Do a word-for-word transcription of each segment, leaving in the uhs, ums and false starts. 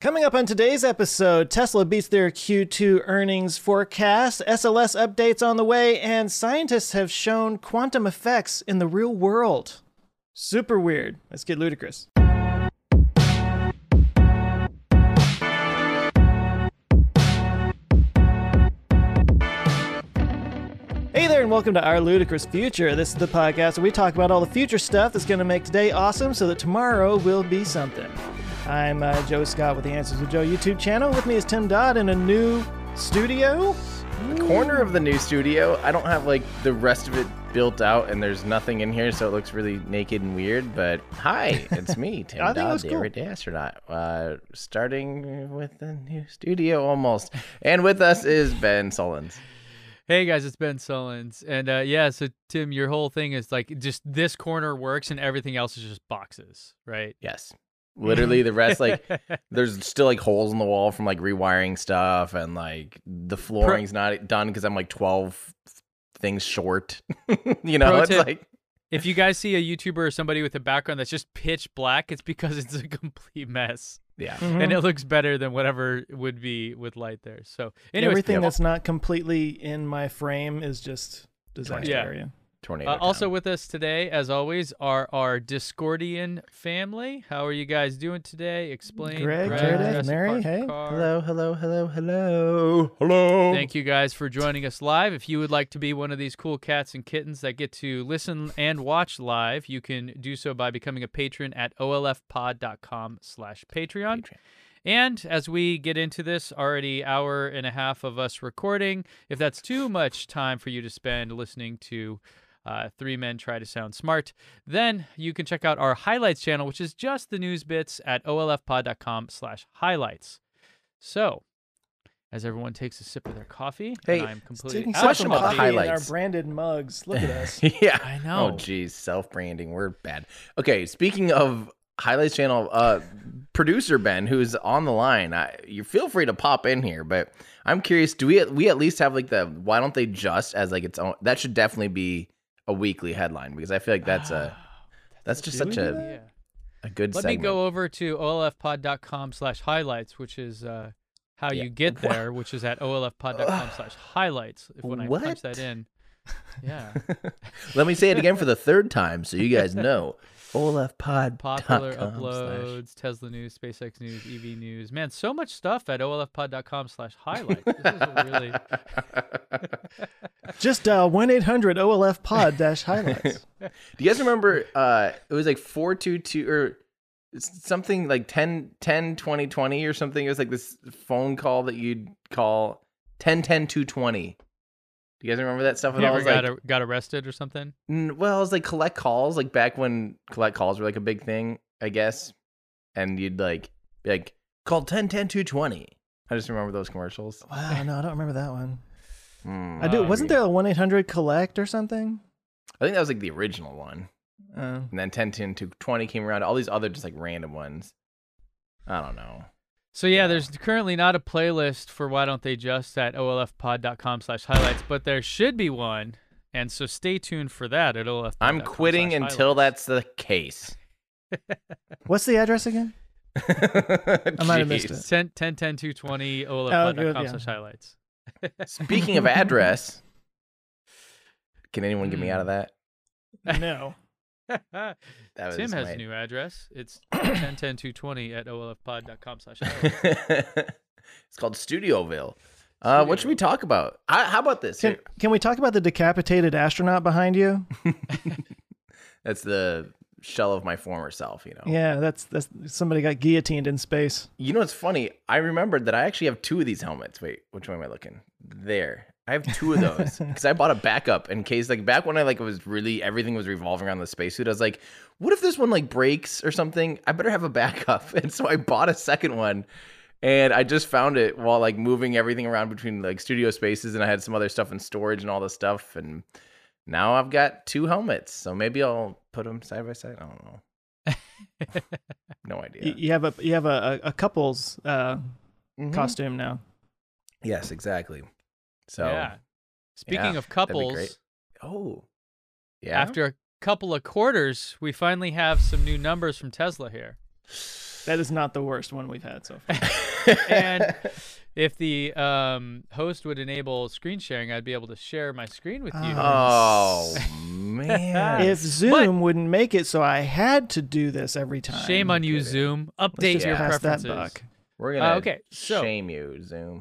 Coming up on today's episode, Tesla beats their Q two earnings forecast, S L S updates on the way, and scientists have shown quantum effects in the real world. Super weird. Let's get ludicrous. Hey there, and welcome to Our Ludicrous Future. This is the podcast where we talk about all the future stuff that's going to make today awesome so that tomorrow will be something. I'm uh, Joe Scott with the Answers with Joe YouTube channel. With me is Tim Dodd in a new studio. The corner of the new studio. I don't have like the rest of it built out, and there's nothing in here, so it looks really naked and weird. But hi, it's me, Tim I think it Dodd, looks the cool. Everyday Astronaut. Uh, starting with the new studio almost, and with us is Ben Sullins. Hey guys, it's Ben Sullins, and uh, yeah, so Tim, your whole thing is like just this corner works, and everything else is just boxes, right? Yes. Literally the rest, like, there's still, like, holes in the wall from, like, rewiring stuff, and, like, the flooring's not done because I'm, like, twelve things short. You know, Pro it's tip, like... if you guys see a YouTuber or somebody with a background that's just pitch black, it's because it's a complete mess. Yeah. Mhm. And it looks better than whatever it would be with light there. So, anyways, Everything yeah. that's not completely in my frame is just disaster Yeah. area. Tornado Uh, also town. with us today, as always, are our Discordian family. How are you guys doing today? Explain. Greg, Brad, Jared, Jurassic Mary, Park hey. car. Hello, hello, hello, hello, hello. Thank you guys for joining us live. If you would like to be one of these cool cats and kittens that get to listen and watch live, you can do so by becoming a patron at olfpod.com slash Patreon. Patreon. And as we get into this, already hour and a half of us recording, if that's too much time for you to spend listening to uh, three men try to sound smart, then you can check out our highlights channel, which is just the news bits at olfpod.com slash highlights. So, as everyone takes a sip of their coffee, Hey, and I'm completely Taking out question of about the coffee in our highlights. branded mugs. Look at us. Yeah. I know. Oh, geez. Self-branding. We're bad. Okay, speaking of highlights channel, uh, producer Ben, who's on the line, I, you feel free to pop in here, but I'm curious, do we we at least have like the why don't they just as like its own? That should definitely be a weekly headline because I feel like that's a that's just Do we such do a, that? Yeah. a good Let segment. me go over to olfpod.com slash highlights, which is uh, how Yeah. you get What? there, which is at olfpod.com slash highlights. If when I What? punch that in, yeah. Let me say it again for the third time so you guys know. olfpod. Popular uploads, Tesla news, SpaceX news, E V news. Man, so much stuff at olfpod.com slash highlights. This is a really... Just dial one eight hundred O L F pod dash highlights. Do you guys remember uh it was like four two two or something like ten ten twenty twenty or something? It was like this phone call that you'd call ten ten two twenty. Do you guys remember that stuff at You all? ever It was got, like, a, got arrested or something? n- well, it was like collect calls, like back when collect calls were like a big thing, I guess. And you'd like be like call ten ten two twenty. I just remember those commercials. Wow, no, I don't remember that one. Hmm, I do. Uh, Wasn't there a one eight hundred collect or something? I think that was like the original one. Uh, And then ten ten two twenty came around. All these other just like random ones. I don't know. So yeah, there's currently not a playlist for Why Don't They Just at olfpod.com slash highlights, but there should be one. And so stay tuned for that at olfpod.com I'm quitting slash until highlights. that's the case. what's the address again? I might have missed it. ten ten ten two twenty Oh, olfpod.com good, yeah. slash highlights. Speaking of address, can anyone get me out of that? No. That was Tim has my- a new address. It's ten ten two twenty at olfpod.com slash highlights. It's called Studioville. Uh, what should we talk about? How, how about this? Can, Here. can we talk about the decapitated astronaut behind you? That's the shell of my former self, you know. Yeah, that's that's somebody got guillotined in space. You know what's funny? I remembered that I actually have two of these helmets. Wait, which one am I looking? There. I have two of those because I bought a backup in case, like, back when I like was really everything was revolving around the spacesuit. I was like, what if this one like breaks or something? I better have a backup. And so I bought a second one, and I just found it while like moving everything around between like studio spaces, and I had some other stuff in storage and all this stuff, and now I've got two helmets. So maybe I'll put them side by side. I don't know. No idea. You, you have a you have a, a, a couple's uh, Mhm. costume now. Yes, exactly. So yeah. Speaking yeah, of that'd be couples, great. Oh, yeah. after a couple of quarters, we finally have some new numbers from Tesla here. That is not the worst one we've had so far. And if the um, host would enable screen sharing, I'd be able to share my screen with you. Oh, man. If Zoom wouldn't make it, so I had to do this every time. Shame on you, Get it. Zoom. Let's Update just your pass preferences. that buck. We're going to Uh, okay, so- shame you, Zoom.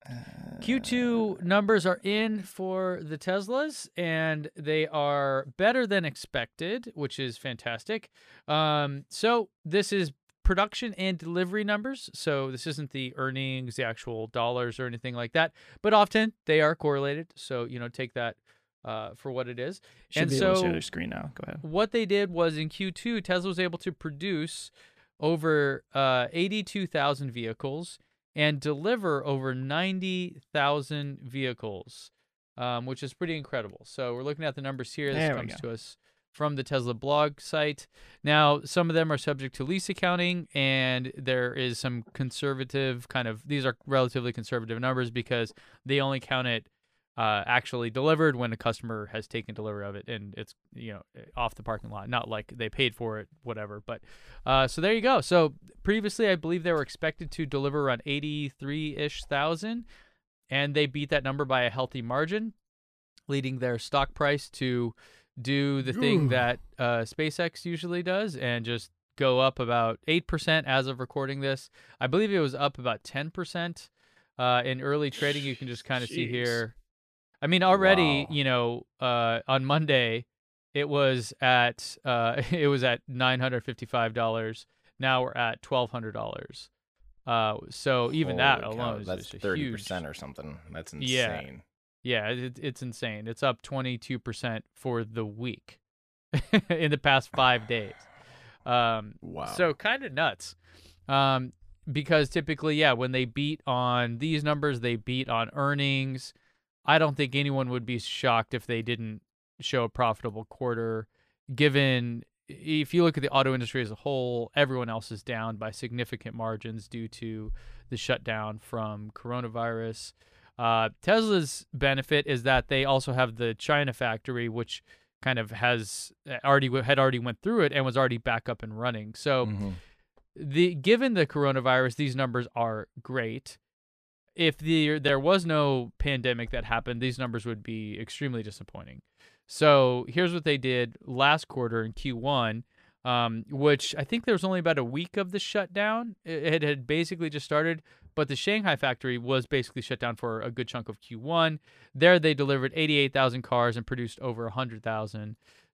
Q two numbers are in for the Teslas, and they are better than expected, which is fantastic. Um, so this is production and delivery numbers. So this isn't the earnings, the actual dollars or anything like that, but often they are correlated. So, you know, take that uh, for what it is. Should and be so able to share their screen now. Go ahead. what they did was in Q two, Tesla was able to produce over uh, eighty-two thousand vehicles and deliver over ninety thousand vehicles, um, which is pretty incredible. So we're looking at the numbers here. This There we comes go. to us from the Tesla blog site. Now, some of them are subject to lease accounting, and there is some conservative kind of, these are relatively conservative numbers because they only count it uh, actually delivered when a customer has taken delivery of it, and it's, you know, off the parking lot, not like they paid for it, whatever. But uh, so there you go. So previously, I believe they were expected to deliver around eighty-three-ish thousand, and they beat that number by a healthy margin, leading their stock price to do the thing Ooh. that uh, SpaceX usually does and just go up about eight percent as of recording this. I believe it was up about ten percent uh, in early trading. You can just kind of see Jeez. here. I mean, already, Wow. you know, uh, on Monday, it was at uh, it was at nine hundred fifty-five dollars. Now we're at twelve hundred dollars. Uh, so even that Holy cow, alone is that's just a thirty huge. percent or something. That's Yeah. insane. Yeah, it, it's insane. It's up twenty-two percent for the week in the past five days. Um, Wow. So kind of nuts. Um, because typically, yeah, when they beat on these numbers, they beat on earnings. I don't think anyone would be shocked if they didn't show a profitable quarter, given if you look at the auto industry as a whole, everyone else is down by significant margins due to the shutdown from coronavirus. Uh, Tesla's benefit is that they also have the China factory, which kind of has already had already went through it and was already back up and running. So, Mhm. the given the coronavirus, these numbers are great. If the there was no pandemic that happened, these numbers would be extremely disappointing. So here's what they did last quarter in Q one, um, which I think there was only about a week of the shutdown. It, it had basically just started, but the Shanghai factory was basically shut down for a good chunk of Q one. There they delivered eighty-eight thousand cars and produced over one hundred thousand.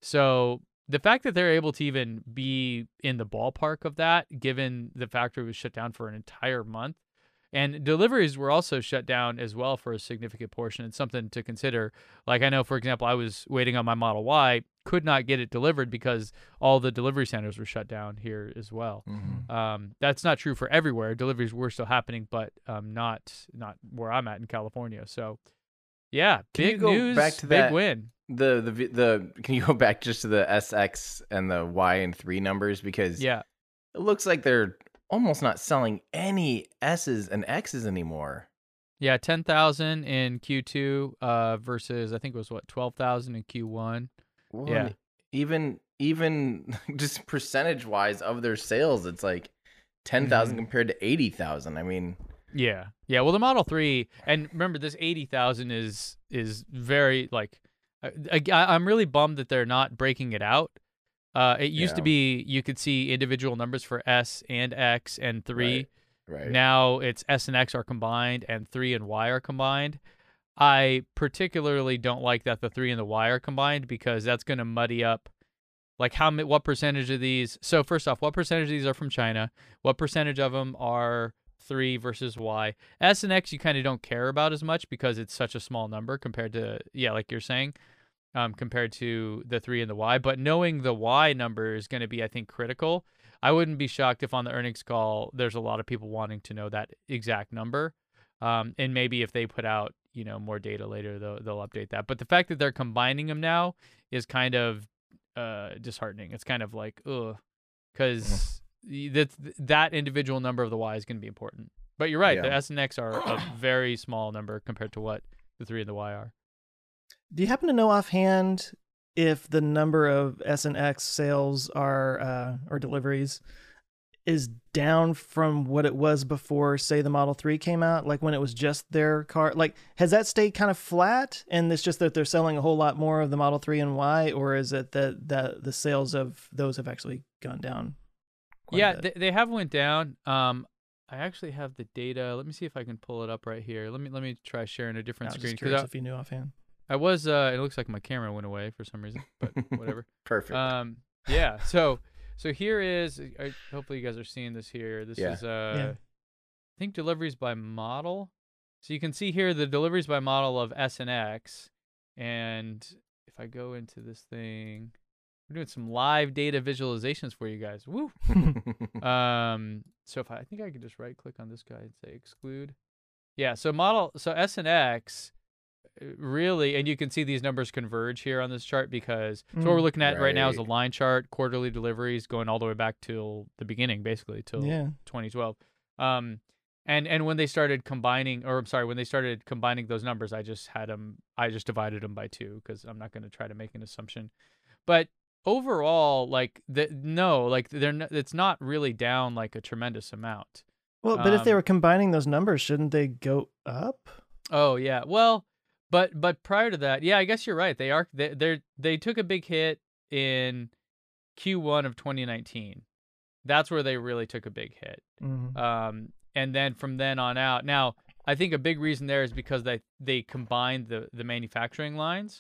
So the fact that they're able to even be in the ballpark of that, given the factory was shut down for an entire month, and deliveries were also shut down as well for a significant portion. It's something to consider. Like I know, for example, I was waiting on my Model Y, could not get it delivered because all the delivery centers were shut down here as well. Mhm. Um, that's not true for everywhere. Deliveries were still happening, but um, not not where I'm at in California. So, yeah, Can you big go news, back to big that- win. The the vi- the can you go back just to the S X and the Y and three numbers, because Yeah. it looks like they're almost not selling any S's and X's anymore. Yeah, ten thousand in Q two uh, versus I think it was what twelve thousand in Q one. Well, Yeah. and even even just percentage wise of their sales, it's like ten thousand Mhm. compared to eighty thousand. I mean, Yeah, yeah. Well, the Model three, and remember, this eighty thousand is is very like. I, I, I'm really bummed that they're not breaking it out. Uh, it used to Yeah. be you could see individual numbers for S and X and three. right? Now it's S and X are combined and three and Y are combined. I particularly don't like that the three and the Y are combined because that's going to muddy up like how ma- what percentage of these. So first off, what percentage of these are from China? What percentage of them are three versus Y? S and X you kind of don't care about as much because it's such a small number compared to, yeah, like you're saying, um, compared to the three and the Y. But knowing the Y number is going to be, I think, critical. I wouldn't be shocked if on the earnings call there's a lot of people wanting to know that exact number. Um, and maybe if they put out, you know, more data later, they'll they'll update that. But the fact that they're combining them now is kind of uh, disheartening. It's kind of like, ugh, because that that individual number of the Y is going to be important. But you're right, the Yeah. S and X are a very small number compared to what the three and the Y are. Do you happen to know offhand if the number of S and X sales are uh, or deliveries is down from what it was before, say, the Model three came out, like when it was just their car? Like, has that stayed kind of flat, and it's just that they're selling a whole lot more of the Model three and Y, or is it that the, the sales of those have actually gone down quite Yeah, a bit? they, they have went down. Um, I actually have the data. Let me see if I can pull it up right here. Let me let me try sharing a I different was screen. just 'cause curious I, if you knew offhand. I was, uh, it looks like my camera went away for some reason, but whatever. Perfect. Um, yeah. So, so here is. Uh, hopefully, you guys are seeing this here. This Yeah. is, uh, Yeah. I think deliveries by model. So you can see here the deliveries by model of S and X, and if I go into this thing, we're doing some live data visualizations for you guys. Woo. Um. So if I, I think I could just right click on this guy and say exclude. Yeah. So model. So S and X. Really, and you can see these numbers converge here on this chart because so what we're Mm. looking at right. now is a Right. line chart, quarterly deliveries going all the way back till the beginning, basically till Yeah. twenty twelve. Um, and and when they started combining, or I'm sorry, when they started combining those numbers, I just had them, I just divided them by two because I'm not going to try to make an assumption. But overall, like the no, like they're n- it's not really down like a tremendous amount. Well, but if they Um, were combining those numbers, shouldn't they go up? Oh yeah. Well, but but prior to that, yeah, I guess you're right. They are they they they took a big hit in Q one of twenty nineteen. That's where they really took a big hit. Mhm. Um, and then from then on out. Now, I think a big reason there is because they they combined the the manufacturing lines.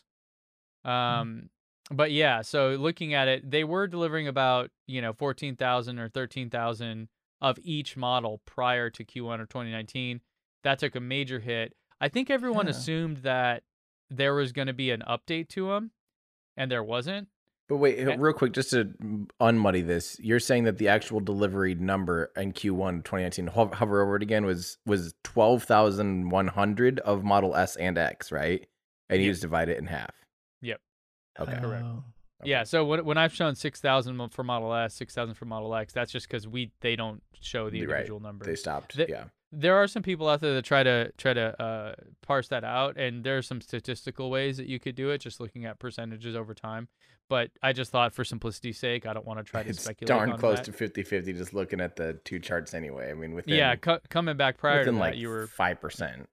Um, but yeah, so looking at it, they were delivering about, you know, fourteen thousand or thirteen thousand of each model prior to Q one of twenty nineteen. That took a major hit. I think everyone Yeah. assumed that there was going to be an update to them, and there wasn't. But wait, Eh. real quick, just to unmuddy this, you're saying that the actual delivery number in Q one twenty nineteen, ho- hover over it again, was was twelve thousand one hundred of Model S and X, right? And you Yep. just divide it in half. Yep. Okay. Correct. Oh. Okay. Yeah, so when when I've shown six thousand for Model S, six thousand for Model X, that's just because we they don't show the Right. individual numbers. They stopped. The- yeah. There are some people out there that try to try to uh, parse that out, and there are some statistical ways that you could do it, just looking at percentages over time. But I just thought, for simplicity's sake, I don't want to try to It's speculate darn on close that. to fifty-fifty just looking at the two charts anyway. I mean, within, Yeah, cu- coming back prior to within that, like you were five percent.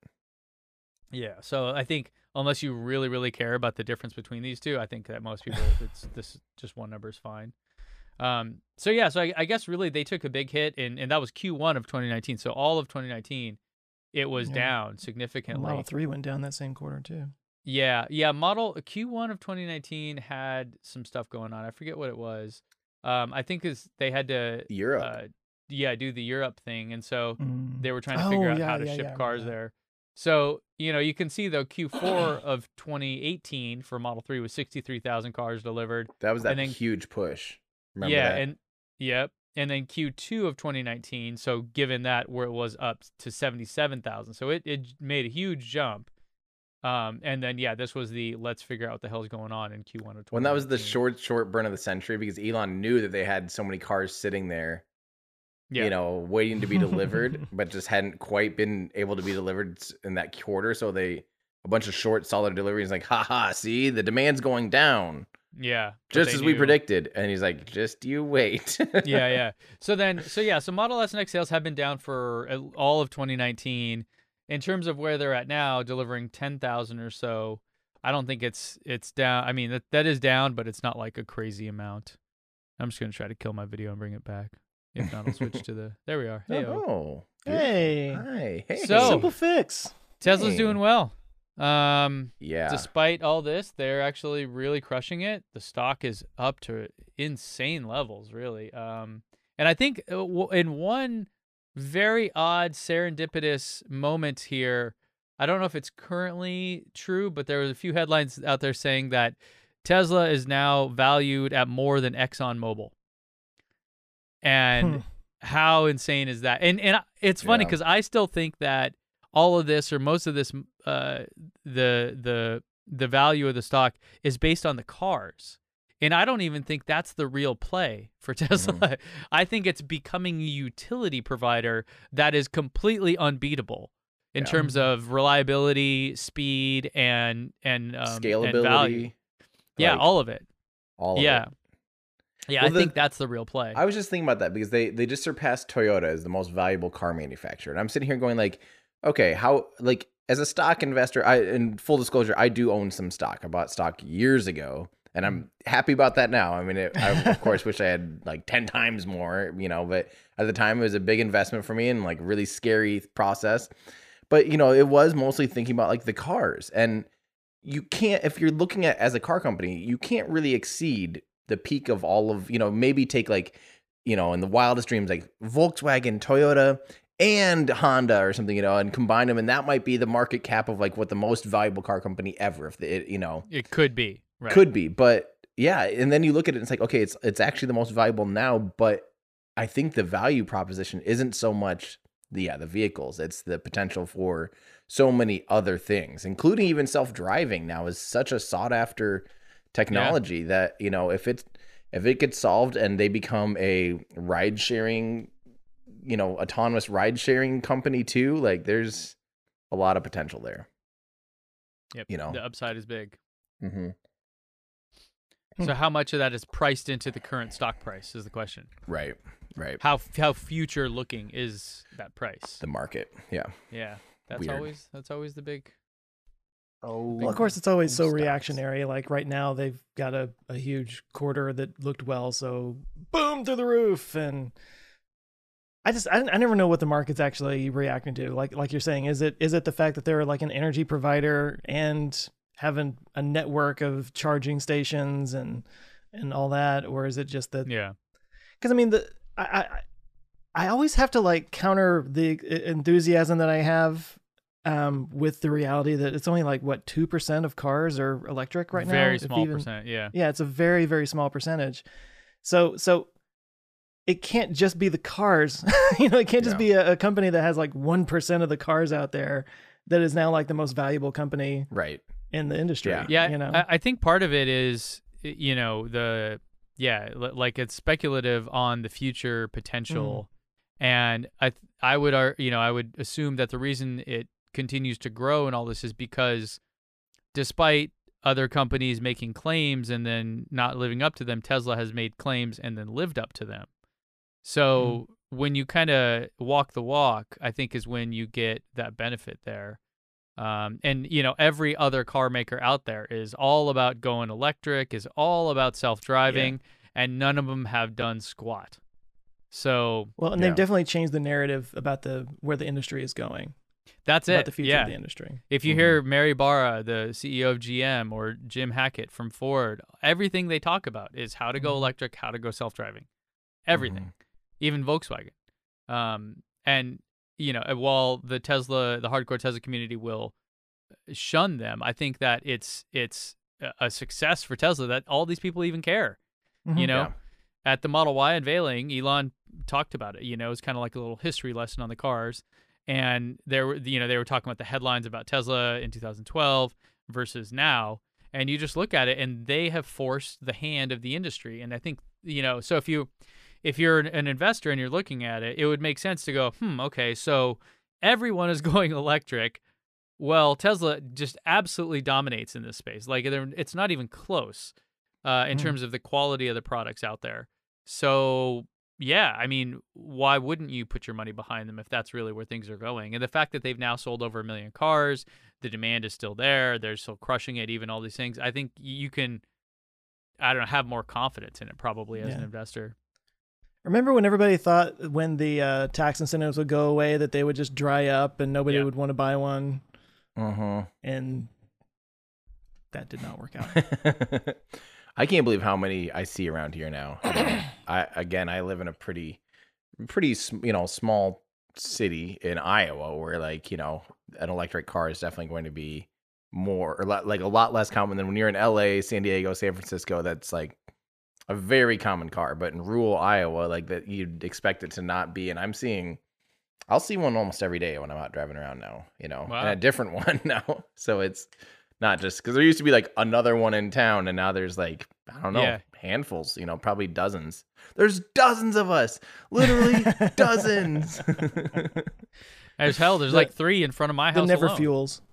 yeah. So I think unless you really really care about the difference between these two, I think that most people it's this just one number is fine. Um. So yeah. So I, I guess really they took a big hit, and and that was Q one of twenty nineteen. So all of twenty nineteen, it was Yeah. down The significantly. Model three went down that same quarter too. Yeah, yeah. Model Q one of twenty nineteen had some stuff going on. I forget what it was. Um, I think is they had to Europe. uh, yeah, do the Europe thing, and so Mm. they were trying to figure Oh, out yeah, how to yeah, ship yeah, I remember cars that. there. So you know, you can see though Q four of twenty eighteen for Model three was sixty-three thousand cars delivered. that was that and then- huge push. Remember yeah, that? and yep, and then Q two of twenty nineteen. So given that where it was up to seventy-seven thousand, so it it made a huge jump. Um, and then yeah, this was the let's figure out what the hell's going on in Q one of twenty nineteen. When that was the short, short burn of the century because Elon knew that they had so many cars sitting there, yeah. you know, waiting to be delivered, but just hadn't quite been able to be delivered s- in that quarter. So they, a bunch of short, solid deliveries, like, haha, see, the demand's going down, Yeah. but just they as we knew- predicted. And he's like, just you wait. yeah, yeah. So then, so yeah, so Model S and X sales have been down for uh, all of twenty nineteen. In terms of where they're at now, delivering ten thousand or so, I don't think it's it's down. I mean, that that is down, but it's not like a crazy amount. I'm just gonna try to kill my video and bring it back. If not, I'll switch to the. There we are. Hey, Oh, Hey, hi, hey. So- simple fix. Tesla's Hey. doing well. Um, yeah, Despite all this, they're actually really crushing it. The stock is up to insane levels, really. Um, and I think uh, w- in one very odd serendipitous moment here, I don't know if it's currently true, but there was a few headlines out there saying that Tesla is now valued at more than ExxonMobil. And Hmm. how insane is that? And and it's funny Yeah. because I still think that all of this or most of this, uh, the the the value of the stock is based on the cars. And I don't even think that's the real play for Tesla. I think it's becoming a utility provider that is completely unbeatable in Yeah. terms of reliability, speed, and and um, scalability, and value. Yeah, like, all of it. all of yeah. it. Yeah, Well, I the- think that's the real play. I was just thinking about that because they they just surpassed Toyota as the most valuable car manufacturer, and I'm sitting here going like, okay, how like as a stock investor, I in full disclosure, I do own some stock. I bought stock years ago, and I'm happy about that now. I mean, it, I of course wish I had like ten times more, you know, but at the time it was a big investment for me and like really scary process. But you know, it was mostly thinking about like the cars, and you can't if you're looking at as a car company, you can't really exceed the peak of all of, you know, maybe take like, you know, in the wildest dreams, like Volkswagen, Toyota, and Honda or something, you know, and combine them. And that might be the market cap of like what the most valuable car company ever, if it, you know, It could be. Right. could be. But yeah. And then you look at it and it's like, okay, it's, it's actually the most valuable now. But I think the value proposition isn't so much the, yeah, the vehicles. It's the potential for so many other things, including even self-driving now is such a sought after technology yeah. that, you know, if it's if it gets solved and they become a ride sharing, you know, autonomous ride sharing company too, like there's a lot of potential there. Yep. You know, the upside is big. Mm-hmm. So how much of that is priced into the current stock price is the question. Right. Right. How how future looking is that price? The market. Yeah. Yeah. That's Weird. always that's always the big. Oh, Well, of course, it's always so Stocks. reactionary. Like right now, they've got a, a huge quarter that looked well, so boom through the roof. And I just, I, I never know what the market's actually reacting to. Like, like you're saying, is it, is it the fact that they're like an energy provider and having a network of charging stations and and all that, or is it just that? Yeah. Because I mean, the I, I I always have to like counter the enthusiasm that I have. Um, with the reality that it's only like what two percent of cars are electric right now. Very if small even- percent. Yeah. Yeah, it's a very very small percentage. So so it can't just be the cars. you know, it can't just Yeah. be a, a company that has like one percent of the cars out there that is now like the most valuable company right. in the industry. Yeah. Yeah, you know. I, I think part of it is, you know, the yeah, li- like it's speculative on the future potential, and I th- I would ar- you know I would assume that the reason it continues to grow and all this is because, despite other companies making claims and then not living up to them, Tesla has made claims and then lived up to them. So when you kind of walk the walk, I think is when you get that benefit there. Um, and, you know, every other car maker out there is all about going electric, is all about self-driving, and none of them have done squat. So well, and Yeah. they've definitely changed the narrative about the where the industry is going. that's About it. the future yeah. of the industry. If you Mhm. hear Mary Barra, the C E O of G M, or Jim Hackett from Ford, everything they talk about is how to go Mhm. electric, how to go self-driving, everything, even Volkswagen. Um, and, you know, while the Tesla, the hardcore Tesla community will shun them, I think that it's it's a- a success for Tesla that all these people even care. Mhm. You know, Yeah. at the Model Y unveiling, Elon talked about it. You know, it's kind of like a little history lesson on the cars. And there were, you know, they were talking about the headlines about Tesla in two thousand twelve versus now. And you just look at it, and they have forced the hand of the industry. And I think, you know, so if you, if you're an, an investor and you're looking at it, it would make sense to go, hmm, okay, so everyone is going electric. Well, Tesla just absolutely dominates in this space. Like, they're- it's not even close uh, in Mhm. terms of the quality of the products out there. So, yeah, I mean, why wouldn't you put your money behind them if that's really where things are going? And the fact that they've now sold over a million cars, the demand is still there, they're still crushing it, even all these things. I think you can, I don't know, have more confidence in it probably as an Yeah. investor. Remember when everybody thought when the uh, tax incentives would go away that they would just dry up and nobody Yeah. would want to buy one, Mm-hmm. and that did not work out. I can't believe how many I see around here now. You know, I again, I live in a pretty, pretty sm- you know small city in Iowa where like you know an electric car is definitely going to be more or lot, like a lot less common than when you're in L A, San Diego, San Francisco. That's like a very common car, but in rural Iowa, like that you'd expect it to not be. And I'm seeing, I'll see one almost every day when I'm out driving around now. You know, Wow. and a different one now. So it's. Not just because there used to be like another one in town, and now there's like, I don't know, Yeah. handfuls, you know, probably dozens. There's dozens of us, literally dozens. As hell, there's The- like three in front of my The house never alone. fuels.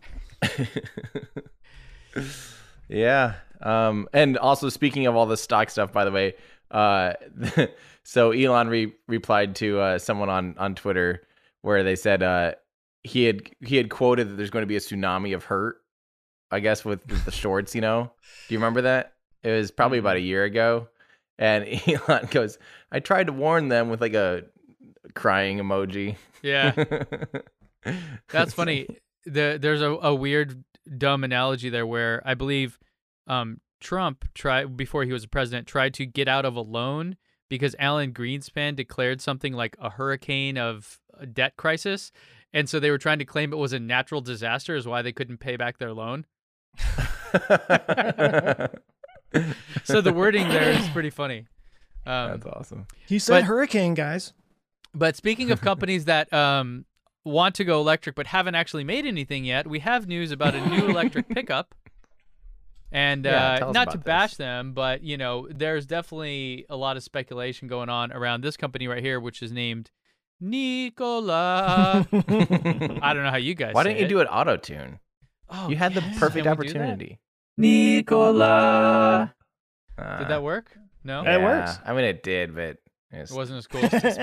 Yeah. Um, and also speaking of all the stock stuff, by the way, Uh, so Elon re- replied to uh, someone on, on Twitter where they said uh, he had he had quoted that there's going to be a tsunami of hurt, I guess, with, with the shorts, you know? Do you remember that? It was probably about a year ago. And Elon goes, I tried to warn them with like a crying emoji. Yeah. That's funny. The, there's a, a weird, dumb analogy there where I believe um, Trump, tried before he was a president, tried to get out of a loan because Alan Greenspan declared something like a hurricane of a debt crisis. And so they were trying to claim it was a natural disaster is why they couldn't pay back their loan. So the wording there is pretty funny. Um, That's awesome. You said but- hurricane, guys. But speaking of companies that um, want to go electric but haven't actually made anything yet, we have news about a new electric pickup. And Yeah, uh, tell us not about to this. bash them, but you know, there's definitely a lot of speculation going on around this company right here, which is named Nikola. I don't know how you guys. Why say didn't you it. do it auto tune? Oh, You had the yes. perfect Can we do that? opportunity. Nikola. Uh, Did that work? No, It works. I mean, it did, but it's, it wasn't as cool. as this.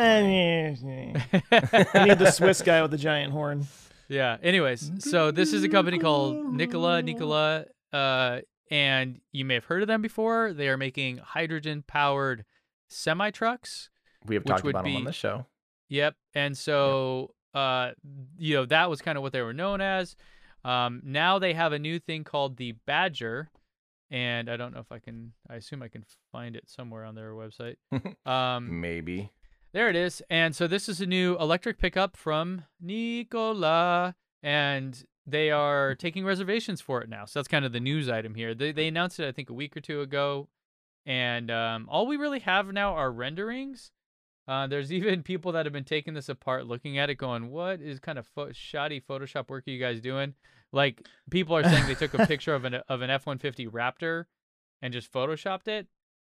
I need the Swiss guy with the giant horn. Yeah. Anyways, so this is a company called Nikola. Nikola, uh, and you may have heard of them before. They are making hydrogen-powered semi trucks. we have which talked would about them on be- the show. Yep. And so, uh, you know, that was kind of what they were known as. Um, now they have a new thing called the Badger, and I don't know if I can. I assume I can find it somewhere on their website. Um, Maybe. There it is. And so this is a new electric pickup from Nikola, and they are taking reservations for it now. So that's kind of the news item here. They they announced it, I think, a week or two ago, and um, all we really have now are renderings. Uh, there's even people that have been taking this apart, looking at it, going, "What is kind of fo- shoddy Photoshop work are you guys doing?" Like people are saying they took a picture of an of an F one fifty Raptor and just photoshopped it.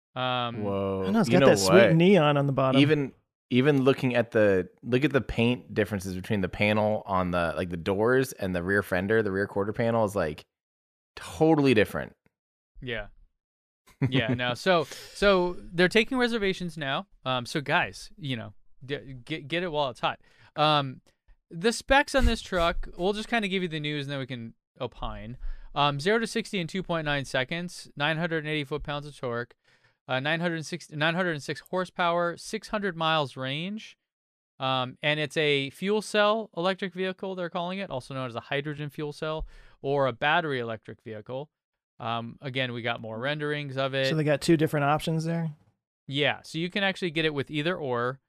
Um, Whoa. I don't know, it's You got know that sweet what? neon on the bottom. Even even looking at the look at the paint differences between the panel on the like the doors and the rear fender, the rear quarter panel is like totally different. Yeah. Yeah, no. So so they're taking reservations now. Um so guys, you know, d- get get it while it's hot. Um the specs on this truck, we'll just kind of give you the news and then we can opine. Um zero to sixty in two point nine seconds, nine hundred eighty foot-pounds of torque, uh nine hundred six nine hundred six horsepower, six hundred miles range. Um and it's a fuel cell electric vehicle, they're calling it, also known as a hydrogen fuel cell or a battery electric vehicle. Um, again, we got more renderings of it. so they got two different options there. Yeah, so you can actually get it with either or.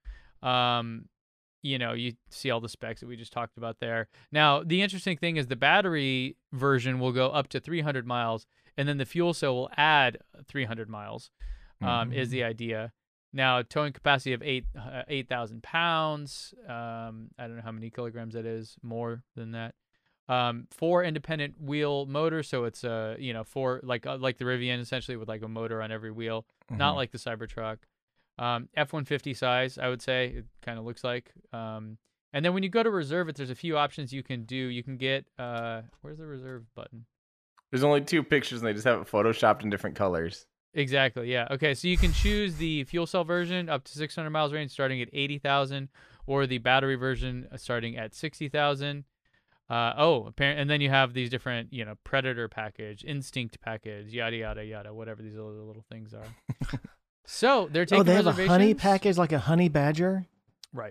Um, you know, you see all the specs that we just talked about there. Now, the interesting thing is the battery version will go up to three hundred miles, and then the fuel cell will add three hundred miles, um, is the idea. Now, towing capacity of eight uh, eight thousand pounds. Um, I don't know how many kilograms that is, more than that. Um, four independent wheel motors, so it's uh, you know, four like uh, like the Rivian essentially with like a motor on every wheel, not like the Cybertruck. Um, F one fifty size, I would say it kind of looks like. Um, and then when you go to reserve it, there's a few options you can do. You can get uh, where's the reserve button? There's only two pictures and they just have it photoshopped in different colors. Exactly. Yeah. Okay. So you can choose the fuel cell version up to six hundred miles range, starting at eighty thousand, or the battery version uh, starting at sixty thousand. Uh, oh, apparent, and then you have these different, you know, Predator package, Instinct package, yada yada yada, whatever these other little things are. So they're taking Oh, they have a reservations. honey package like a honey badger. Right.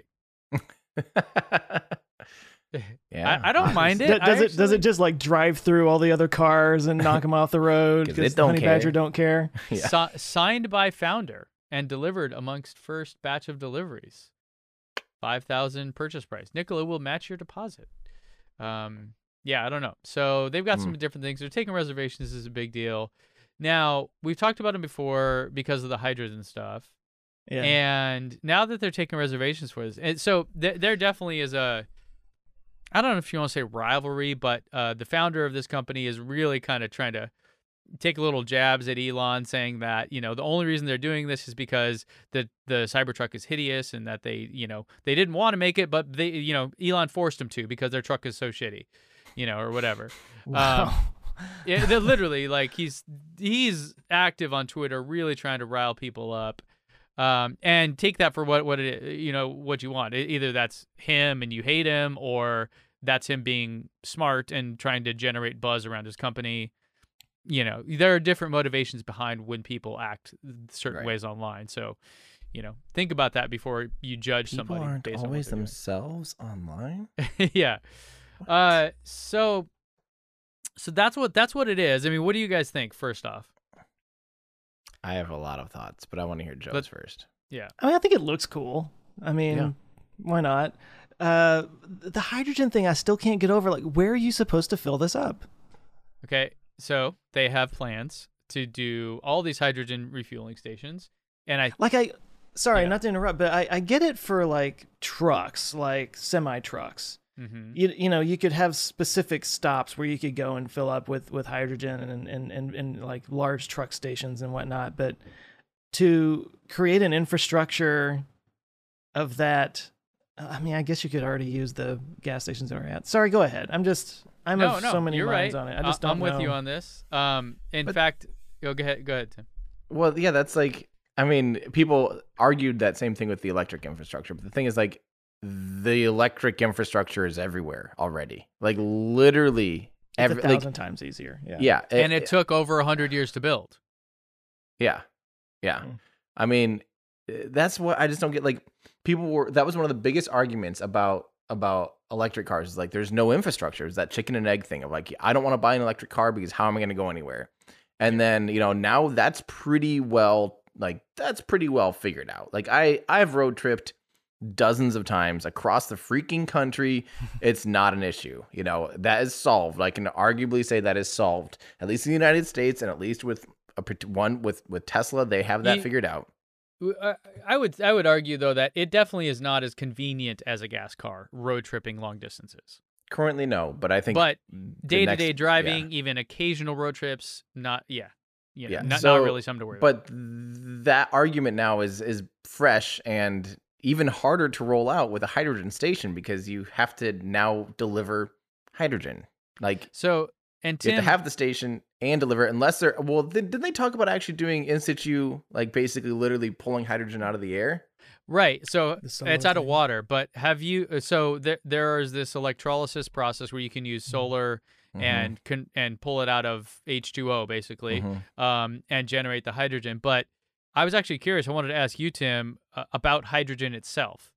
Yeah. I, I don't mind it. Does, does I it does it actually- just like drive through all the other cars and knock them off the road 'Cause because it the don't honey care. badger don't care? Yeah. Si- signed by founder and delivered amongst first batch of deliveries. five thousand purchase price. Nikola will match your deposit. Um, yeah, I don't know. So they've got some different things. They're taking reservations. This is a big deal. Now, we've talked about them before because of the hydrogen stuff. Yeah. And now that they're taking reservations for this, and so th- there definitely is a, I don't know if you want to say rivalry, but uh, the founder of this company is really kind of trying to take little jabs at Elon, saying that, you know, the only reason they're doing this is because the the Cybertruck is hideous and that they, you know, they didn't want to make it, but they, you know, Elon forced them to because their truck is so shitty, you know, or whatever. Wow. Um, yeah, they're literally like he's he's active on Twitter, really trying to rile people up. Um, and take that for what what it you know what you want. E- Either that's him and you hate him, or that's him being smart and trying to generate buzz around his company. You know, there are different motivations behind when people act certain Right. ways online. So, you know, think about that before you judge People somebody aren't based always on what themselves online. they're doing. Yeah. Uh, so, so that's what that's what it is. I mean, what do you guys think? First off, I have a lot of thoughts, but I want to hear Joe's But- first. yeah. I mean, I think it looks cool. I mean, Yeah. why not? Uh, the hydrogen thing, I still can't get over. Like, where are you supposed to fill this up? Okay, so they have plans to do all these hydrogen refueling stations, and I Like, I, sorry, Yeah. not to interrupt, but I, I get it for like trucks, like semi trucks. mhm. You, you know, you could have specific stops where you could go and fill up with, with hydrogen and, and, and, and like large truck stations and whatnot. But to create an infrastructure of that, I mean, I guess you could already use the gas stations that are at. Sorry, go ahead. I'm just, I'm no, of no, so many you're minds right. on it. I just don't I'm with know. you on this. Um, in But- fact, go go ahead, go ahead, Tim. Well, yeah, that's like, I mean, people argued that same thing with the electric infrastructure, but the thing is, like, the electric infrastructure is everywhere already. Like, literally, It's every, a like, thousand times easier. Yeah. yeah, And it took over a hundred years to build. yeah, yeah. Mm. I mean, eh, that's what I just don't get. Like, people were, that was one of the biggest arguments about about electric cars. Is like, there's no infrastructure. It's that chicken and egg thing of like, I don't want to buy an electric car because how am I going to go anywhere? And then, you know, now that's pretty well, like, that's pretty well figured out. Like, I, I've road tripped dozens of times across the freaking country. It's not an issue. You know, that is solved. I can arguably say that is solved, at least in the United States, and at least with a part- one with, with Tesla, they have that You- figured out. I I would I would argue though that it definitely is not as convenient as a gas car road tripping long distances. Currently, no, but I think But the day to day next- driving, even occasional road trips, not yeah, you know, Yeah. not, not So- really something to worry about. But th- that argument now is is fresh and even harder to roll out with a hydrogen station because you have to now deliver hydrogen. Like, So and you Tim, have to have the station and deliver it unless they're well. Th- did they talk about actually doing in situ, like basically literally pulling hydrogen out of the air? right? So The it's solar out of thing. water, but have you? So there there is this electrolysis process where you can use solar Mhm. and con, and pull it out of H two O basically, Mhm. um, and generate the hydrogen. But I was actually curious. I wanted to ask you, Tim, uh, about hydrogen itself.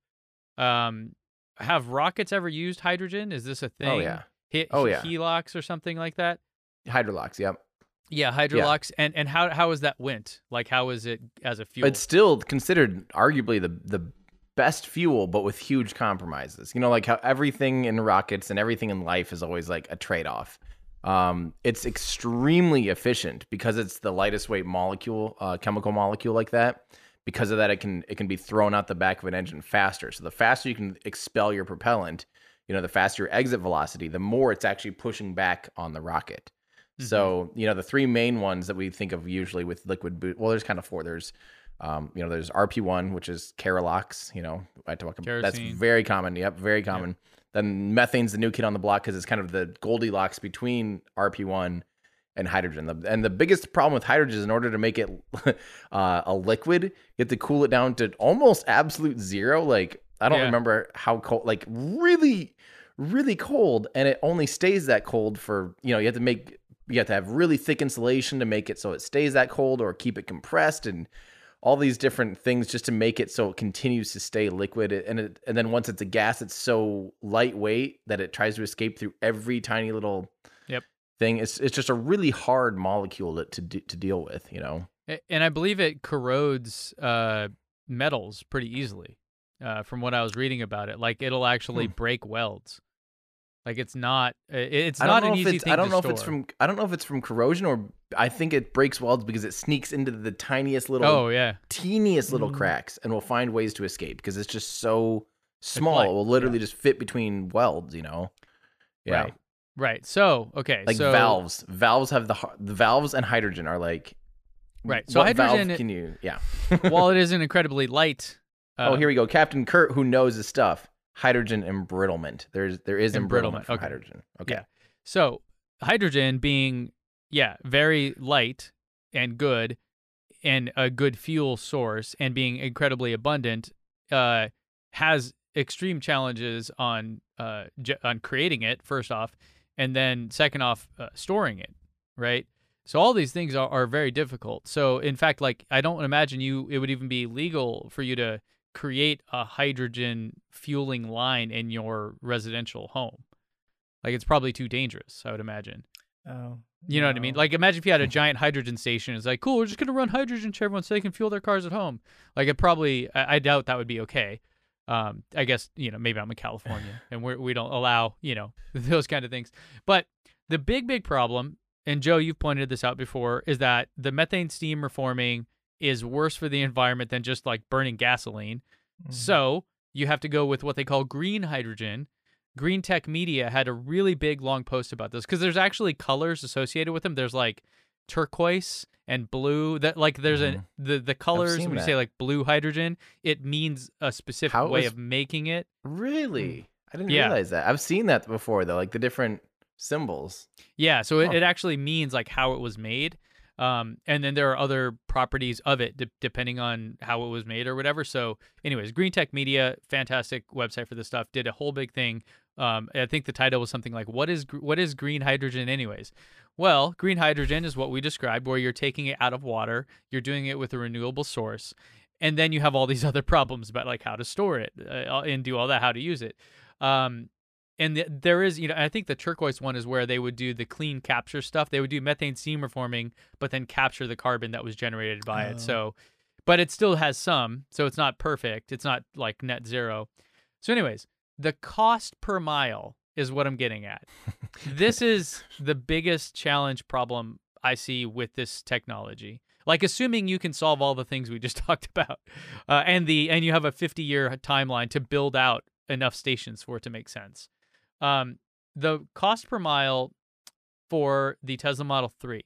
Um, have rockets ever used hydrogen? Is this a thing? Oh yeah, He- Oh, yeah. Helix or something like that. hydrolox. Yep. Yeah, Hydrolox. And and how how is that went? Like how is it as a fuel? It's still considered arguably the the best fuel, but with huge compromises. You know, like how everything in rockets and everything in life is always like a trade off. Um, it's extremely efficient because it's the lightest weight molecule, uh, chemical molecule like that. Because of that, it can it can be thrown out the back of an engine faster. So the faster you can expel your propellant, you know, the faster your exit velocity, the more it's actually pushing back on the rocket. So, you know, the three main ones that we think of usually with liquid boot, well, there's kind of four. There's, um, you know, there's R P one, which is Kerolox, you know, I talk about, that's Kerosene. very common. Yep, very common. Then methane's the new kid on the block because it's kind of the Goldilocks between R P one and hydrogen. The, and the biggest problem with hydrogen is in order to make it uh, a liquid, you have to cool it down to almost absolute zero. Like, I don't Yeah. remember how cold, like really, really cold. And it only stays that cold for, you know, you have to make, you have to have really thick insulation to make it so it stays that cold or keep it compressed and all these different things just to make it so it continues to stay liquid. And it, and then once it's a gas, it's so lightweight that it tries to escape through every tiny little Yep. thing. It's it's just a really hard molecule to to, de- to deal with, you know. A- And I believe it corrodes uh, metals pretty easily. Uh, from what I was reading about it, like it'll actually Hmm. break welds. Like it's not, uh, it's I not don't know an if easy it's thing I don't to know store. if it's from I don't know if it's from corrosion or I think it breaks welds because it sneaks into the tiniest little Oh yeah, teeniest little Mm. cracks and will find ways to escape because it's just so small. light, It will literally just fit between welds, you know. Yeah. Right. right. So okay, Like so valves. Valves have the hy- the valves and hydrogen are like Right, so what valve hydrogen- can you yeah. while it is an incredibly light. Uh, oh, here we go. Captain Kurt, who knows his stuff. Hydrogen embrittlement. There's there is embrittlement, Embrittlement, from okay. hydrogen. Okay. Yeah. So hydrogen being, yeah, very light and good, and a good fuel source and being incredibly abundant uh, has extreme challenges on uh, j- on creating it, first off, and then second off, uh, storing it, right? So all these things are, are very difficult. So in fact, like I don't imagine you it would even be legal for you to create a hydrogen fueling line in your residential home. Like it's probably too dangerous, I would imagine. Oh, You know what I mean? no. Like imagine if you had a giant hydrogen station. It's like, cool, we're just gonna run hydrogen to everyone so they can fuel their cars at home. Like it probably, I, I doubt that would be okay. Um, I guess you know maybe I'm in California and we we don't allow you know those kind of things. But the big big problem, and Joe, you've pointed this out before, is that the methane steam reforming is worse for the environment than just like burning gasoline. Mhm. So you have to go with what they call green hydrogen. Green Tech Media had a really big long post about this because there's actually colors associated with them. There's like turquoise and blue. That like there's Mhm. a the the colors seen when you that. say like blue hydrogen, it means a specific How way is- of making it. Really? I didn't Yeah. realize that. I've seen that before though, like the different symbols. Yeah, so it, Huh. it actually means like how it was made. Um, and then there are other properties of it de- depending on how it was made or whatever. So, anyways, Green Tech Media, fantastic website for this stuff, did a whole big thing. Um, I think the title was something like "What is gr- what is green hydrogen, anyways?" Well, green hydrogen is what we described, where you're taking it out of water, you're doing it with a renewable source, and then you have all these other problems about like how to store it uh, and do all that, how to use it. Um, and the, there is, you know, I think the turquoise one is where they would do the clean capture stuff. They would do methane steam reforming, but then capture the carbon that was generated by Oh. it. So, but it still has some, so it's not perfect. It's not like net zero. So, anyways, the cost per mile is what I'm getting at. This is the biggest challenge problem I see with this technology. Like assuming you can solve all the things we just talked about, uh, and the and you have a fifty year timeline to build out enough stations for it to make sense. Um, the cost per mile for the Tesla Model three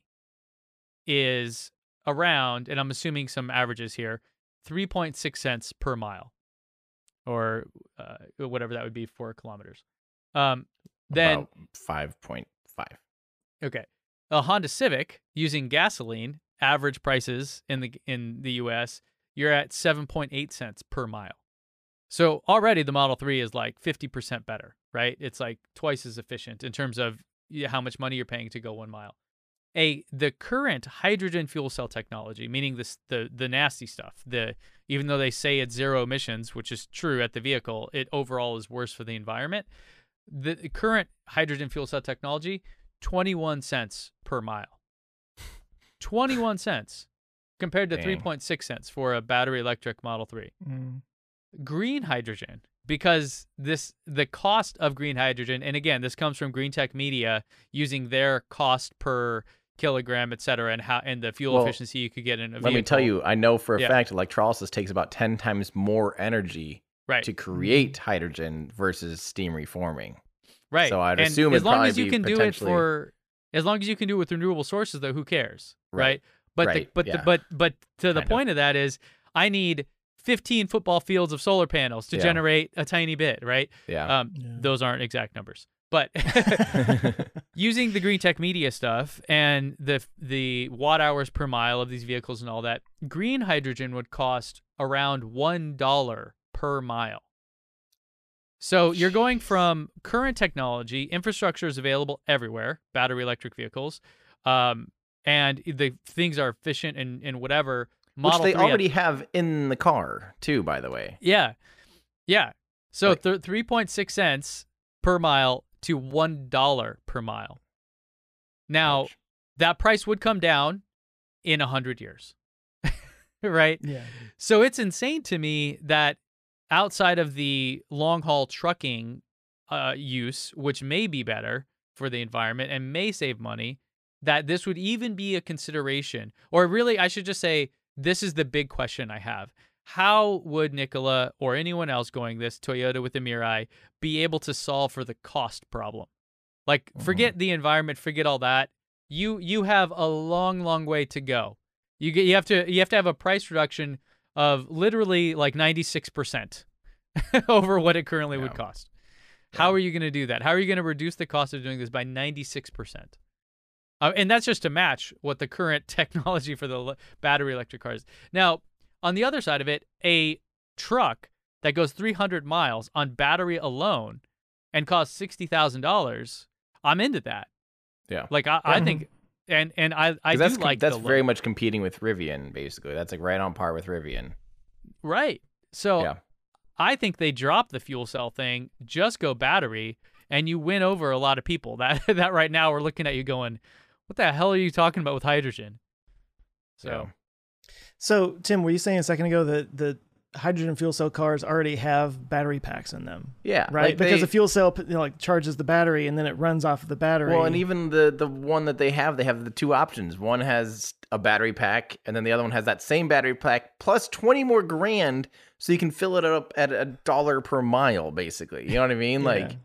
is around, and I'm assuming some averages here, three point six cents per mile, or uh, whatever that would be for kilometers. Um, then About five point five. okay, a Honda Civic using gasoline, average prices in the in the U S, you're at seven point eight cents per mile. So already the Model three is like fifty percent better, right? It's like twice as efficient in terms of yeah, how much money you're paying to go one mile. A the current hydrogen fuel cell technology, meaning this the the nasty stuff, the even though they say it's zero emissions, which is true at the vehicle, it overall is worse for the environment. The current hydrogen fuel cell technology, twenty-one cents per mile. twenty-one cents compared to Dang. three point six cents for a battery electric Model three. Mm. Green hydrogen, because this the cost of green hydrogen, and again, this comes from Green Tech Media using their cost per kilogram, et cetera, and how and the fuel Well, efficiency you could get in a vehicle. Let me tell you, I know for a Yeah. fact electrolysis takes about ten times more energy right, to create hydrogen versus steam reforming. right. so I'd and assume as it'd long probably as you be can do it potentially- for, as long as you can do it with renewable sources, though, who cares, right? Right. But Right, the, but yeah. the, but but to the Kind of. point of that is, I need fifteen football fields of solar panels to Yeah. generate a tiny bit, right? Yeah. Um, Yeah. Those aren't exact numbers, but using the Green Tech Media stuff and the the watt hours per mile of these vehicles and all that, green hydrogen would cost around one dollar per mile. So you're going from current technology, infrastructure is available everywhere, battery electric vehicles, um, and the things are efficient and, and whatever. Which Model they three have- already have in the car too, by the way. yeah, yeah. So Right. th- three point six cents per mile to one dollar per mile. Now Ouch. that price would come down in a hundred years, right? Yeah. So it's insane to me that outside of the long haul trucking uh, use, which may be better for the environment and may save money, that this would even be a consideration. Or really, I should just say, this is the big question I have. How would Nikola or anyone else going this, Toyota with the Mirai, be able to solve for the cost problem? Like, forget the environment, forget all that. You you have a long, long way to go. You get you have to you have to have a price reduction of literally like ninety-six percent over what it currently would Yeah. cost. How are you going to do that? How are you going to reduce the cost of doing this by ninety-six percent? Uh, and that's just to match what the current technology for the le- battery electric cars. Now, on the other side of it, a truck that goes three hundred miles on battery alone and costs sixty thousand dollars, I'm into that. Yeah. Like, I, I think, and and I, I do that's like That's the very look. much competing with Rivian, basically. That's like right on par with Rivian. Right. So Yeah. I think they drop the fuel cell thing, just go battery, and you win over a lot of people that that right now are looking at you going, what the hell are you talking about with hydrogen? So, Yeah. So, Tim, were you saying a second ago that the hydrogen fuel cell cars already have battery packs in them? Yeah. Right? like Because they- the fuel cell you know, like charges the battery and then it runs off of the battery. Well, and even the the one that they have, they have the two options. One has a battery pack, and then the other one has that same battery pack plus twenty more grand, so you can fill it up at a dollar per mile, basically. You know what I mean? Yeah. Like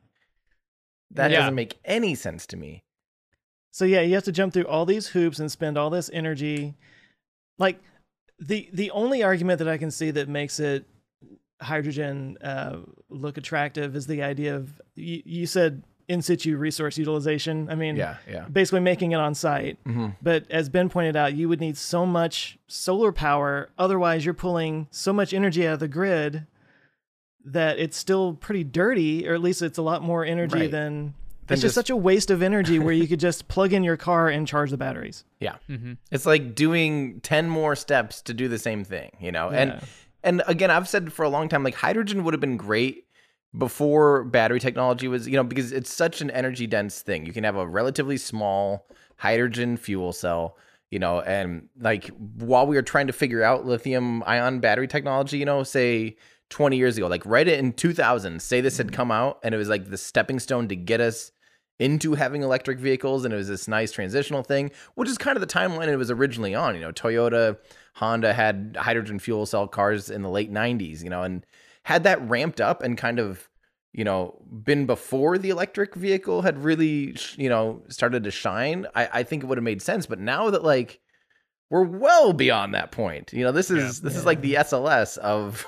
that Yeah. doesn't make any sense to me. So yeah, you have to jump through all these hoops and spend all this energy. Like the the only argument that I can see that makes it hydrogen uh, look attractive is the idea of you, you said in situ resource utilization. I mean, Yeah, yeah. basically making it on site. Mm-hmm. But as Ben pointed out, you would need so much solar power. Otherwise, you're pulling so much energy out of the grid that it's still pretty dirty, or at least it's a lot more energy Right. than. Than It's just just- such a waste of energy where you could just plug in your car and charge the batteries. Yeah. mm-hmm. It's like doing ten more steps to do the same thing, you know? Yeah. And and again, I've said for a long time, like hydrogen would have been great before battery technology was, you know, because it's such an energy dense thing. You can have a relatively small hydrogen fuel cell, you know, and like while we were trying to figure out lithium ion battery technology, you know, say twenty years ago, like right in two thousand, say this had come out and it was like the stepping stone to get us into having electric vehicles, and it was this nice transitional thing, which is kind of the timeline it was originally on. You know, Toyota, Honda had hydrogen fuel cell cars in the late nineties, you know, and had that ramped up and kind of, you know, been before the electric vehicle had really, you know, started to shine, I, I think it would have made sense. But now that like we're well beyond that point, you know, this is this is like the S L S of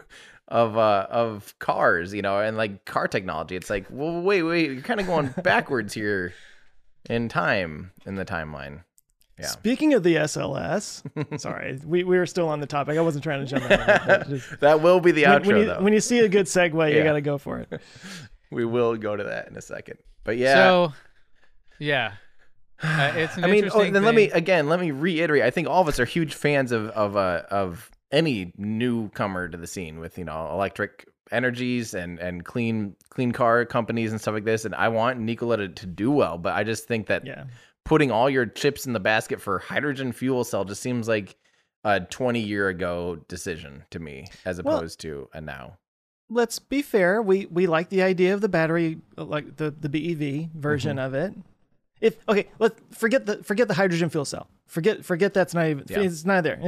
of uh of cars, you know, and like car technology. It's like, well, wait, wait, you're kind of going backwards here in time in the timeline. Yeah. Speaking of the S L S, sorry, we, we were still on the topic. I wasn't trying to jump in. Just, That will be the when, outro, when, you, though. when you see a good segue, you Yeah. got to go for it. We will go to that in a second. But yeah, So, yeah. Uh, it's an I mean, oh, interesting then let me thing. again, let me reiterate. I think all of us are huge fans of of uh, of any newcomer to the scene with, you know, electric energies and and clean clean car companies and stuff like this. And I want Nikola to, to do well, but I just think that Yeah. putting all your chips in the basket for hydrogen fuel cell just seems like a twenty year ago decision to me, as Well- opposed to a now. Let's be fair. We we like the idea of the battery, like the, the B E V version Mm-hmm. of it. If okay, let's forget the forget the hydrogen fuel cell. Forget forget that's not even Yeah. it's not there.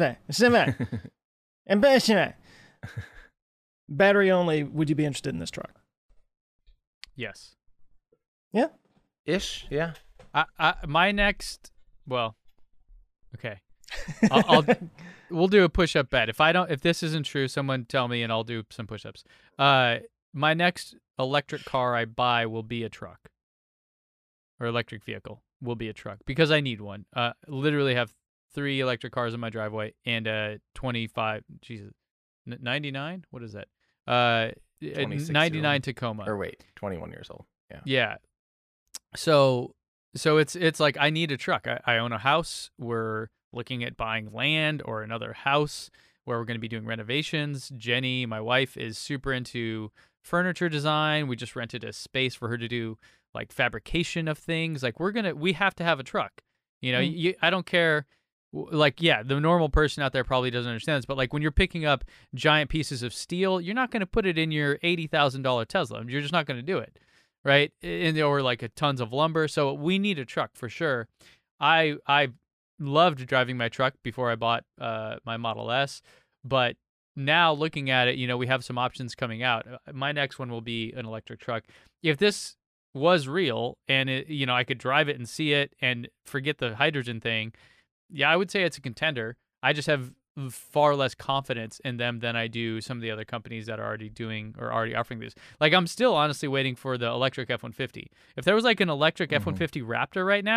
Battery only. Would you be interested in this truck? Yes. Yeah. Ish, yeah. I, I, my next, well, okay. I'll, I'll we'll do a push-up bet. If I don't, if this isn't true, someone tell me, and I'll do some push-ups. Uh, my next electric car I buy will be a truck, or electric vehicle will be a truck, because I need one. Uh, literally have three electric cars in my driveway and a twenty-five. Jesus, ninety-nine. What is that? Uh, a twenty-six-year-old. ninety-nine Tacoma. Or wait, twenty-one years old. Yeah. Yeah. So so it's it's like I need a truck. I, I own a house. We're looking at buying land or another house where we're going to be doing renovations. Jenny, my wife, is super into furniture design. We just rented a space for her to do like fabrication of things. Like we're gonna we have to have a truck. You know, Mm. you, I don't care. w- Like, yeah, the normal person out there probably doesn't understand this, but like when you're picking up giant pieces of steel, you're not going to put it in your eighty thousand dollars Tesla. You're just not going to do it, right? And or like a tons of lumber. So we need a truck for sure. I I loved driving my truck before I bought uh, my Model S, but now looking at it, you know, we have some options coming out. Uh, My next one will be an electric truck. If this was real and it, you know, I could drive it and see it and forget the hydrogen thing, yeah, I would say it's a contender. I just have far less confidence in them than I do some of the other companies that are already doing or already offering this. Like I'm still honestly waiting for the electric F one fifty. If there was like an electric Mhm. F one fifty Raptor right now,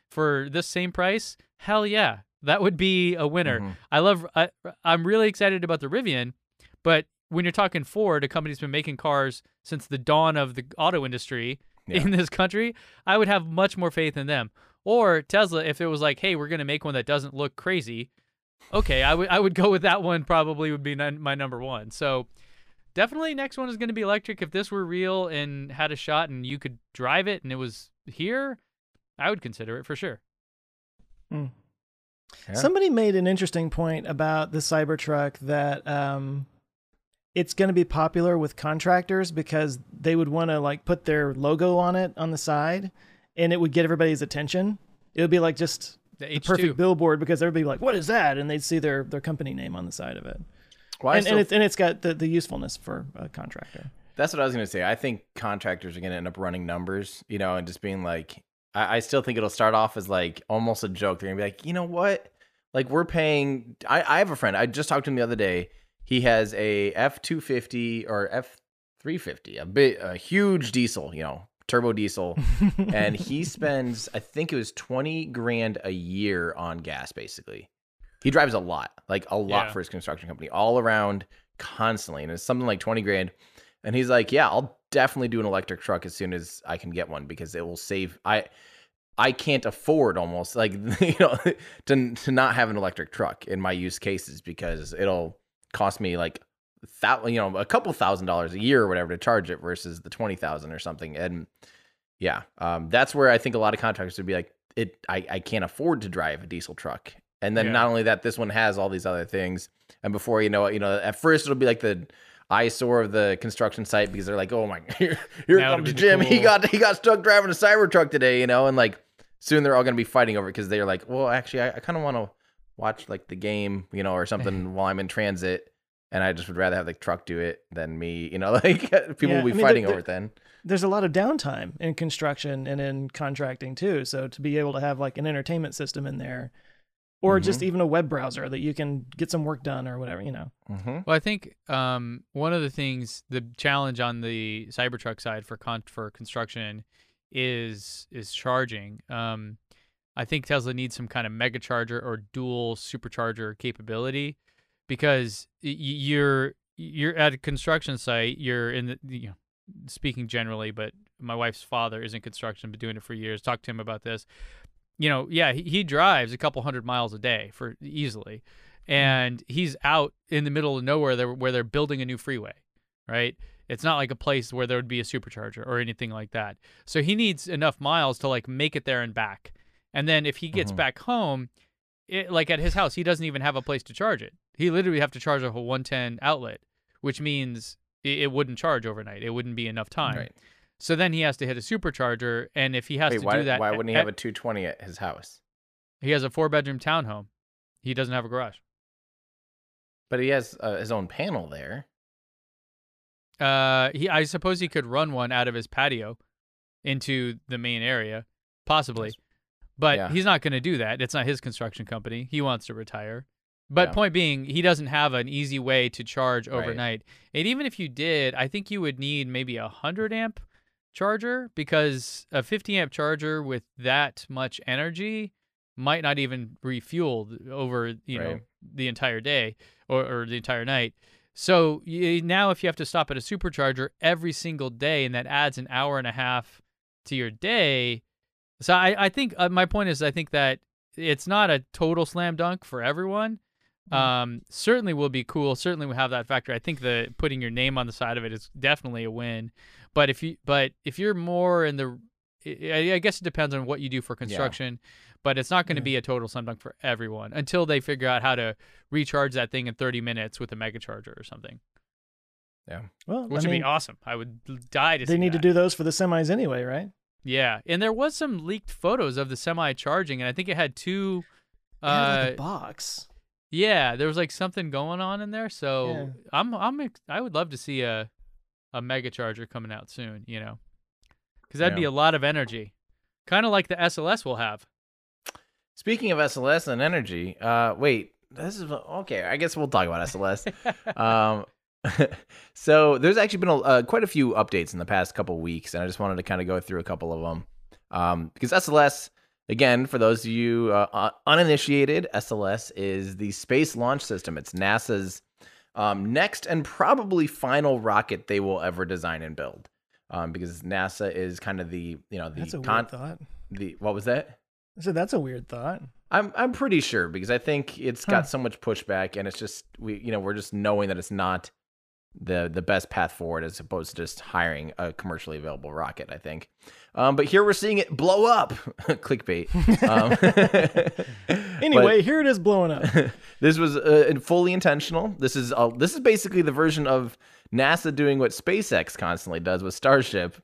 for this same price, hell yeah, that would be a winner. Mm-hmm. I love. I, I'm really excited about the Rivian, but when you're talking Ford, a company that's been making cars since the dawn of the auto industry Yeah. in this country, I would have much more faith in them. Or Tesla, if it was like, hey, we're going to make one that doesn't look crazy, okay, I would I would go with that one. Probably would be n- my number one. So definitely next one is going to be electric. If this were real and had a shot and you could drive it and it was here, I would consider it for sure. Mm. Yeah. Somebody made an interesting point about the Cybertruck that um, it's going to be popular with contractors because they would want to like put their logo on it on the side, and it would get everybody's attention. It would be like just The the H two. perfect billboard because everybody would be like, what is that? And they'd see their, their company name on the side of it. Well, I and, still- and, it's, and it's got the, the usefulness for a contractor. That's what I was going to say. I think contractors are going to end up running numbers, you know, and just being like, I, I still think it'll start off as like almost a joke. They're going to be like, you know what? Like we're paying, I, I have a friend, I just talked to him the other day. He has a F two fifty or F three fifty, a bit, a huge diesel, you know, turbo diesel. And he spends, I think it was twenty grand a year on gas, basically. He drives a lot, like a lot Yeah. for his construction company, all around constantly. And it's something like twenty grand. And he's like, yeah, I'll definitely do an electric truck as soon as I can get one because it will save. I I can't afford almost like, you know, to, to not have an electric truck in my use cases because it'll cost me like, that, you know, a couple thousand dollars a year or whatever to charge it versus the twenty thousand or something. And yeah, um, that's where I think a lot of contractors would be like, it, I, I can't afford to drive a diesel truck. And then Yeah. not only that, this one has all these other things. And before you know it, you know, at first it'll be like the eyesore of the construction site because they're like, oh my, here, here Now it'll comes be the Jim. He cool- got he got stuck driving a Cybertruck today, you know, and like soon they're all gonna be fighting over it because they're like, well, actually, I, I kind of want to watch like the game, you know, or something while I'm in transit, and I just would rather have the truck do it than me, you know, like people Yeah, will be I mean, fighting the- over it then. There's a lot of downtime in construction and in contracting too. So to be able to have like an entertainment system in there, or just even a web browser that you can get some work done or whatever, you know. Mm-hmm. Well, I think um, one of the things, the challenge on the Cybertruck side for con- for construction is is charging. Um, I think Tesla needs some kind of mega charger or dual supercharger capability because y- you're you're at a construction site. You're in the you know, speaking generally, but my wife's father is in construction, been doing it for years. Talked to him about this. You know, yeah, he, he drives a couple hundred miles a day for easily, and he's out in the middle of nowhere there, where they're building a new freeway, right? It's not like a place where there would be a supercharger or anything like that. So he needs enough miles to like make it there and back. And then if he gets Mhm. back home, it, like at his house, he doesn't even have a place to charge it. He literally have to charge a whole one ten outlet, which means it, it wouldn't charge overnight. It wouldn't be enough time. Right. So then he has to hit a supercharger, and if he has Wait, to why, do that, why wouldn't he at- have a two twenty at his house? he has a four-bedroom townhome. He doesn't have a garage. But he has uh, his own panel there. Uh, he, I suppose he could run one out of his patio into the main area, possibly. But Yeah. he's not going to do that. It's not his construction company. He wants to retire. But Yeah. point being, he doesn't have an easy way to charge Right. overnight. And even if you did, I think you would need maybe a one hundred amp charger because a fifty amp charger with that much energy might not even refuel over, you know, Right. the entire day or, or the entire night. So you, now if you have to stop at a supercharger every single day and that adds an hour and a half to your day. So I, I think uh, my point is I think that it's not a total slam dunk for everyone. Um, certainly will be cool. Certainly will have that factor. I think the putting your name on the side of it is definitely a win. But if you, but if you're more in the, I, I guess it depends on what you do for construction. But it's not going to Yeah. be a total slam dunk for everyone until they figure out how to recharge that thing in thirty minutes with a mega charger or something, Well, which I would mean, be awesome. I would die to see they need that. to do those for the semis anyway, right? Yeah, and there was some leaked photos of the semi charging, and I think it had two. Out of Uh, the box. yeah, there was like something going on in there. So Yeah. I'm I'm ex- I would love to see a a mega charger coming out soon. You know, because that'd be Yeah. a lot of energy, kind of like the S L S will have. Speaking of S L S and energy, uh, wait, this is okay. I guess we'll talk about S L S. um, so there's actually been a, uh, quite a few updates in the past couple weeks, and I just wanted to kind of go through a couple of them um, because S L S again, for those of you uh, uninitiated, S L S is the Space Launch System. It's NASA's um, next and probably final rocket they will ever design and build, um, because NASA is kind of the you know the That's a con- weird thought. the what was that? I said that's a weird thought. I'm I'm pretty sure because I think it's got Huh. so much pushback, and it's just we you know we're just knowing that it's not the the best path forward as opposed to just hiring a commercially available rocket, I think. Um, but here we're seeing it blow up. Clickbait. Um, Anyway, here it is blowing up. but this was uh, fully intentional. This is uh, this is basically the version of NASA doing what SpaceX constantly does with Starship,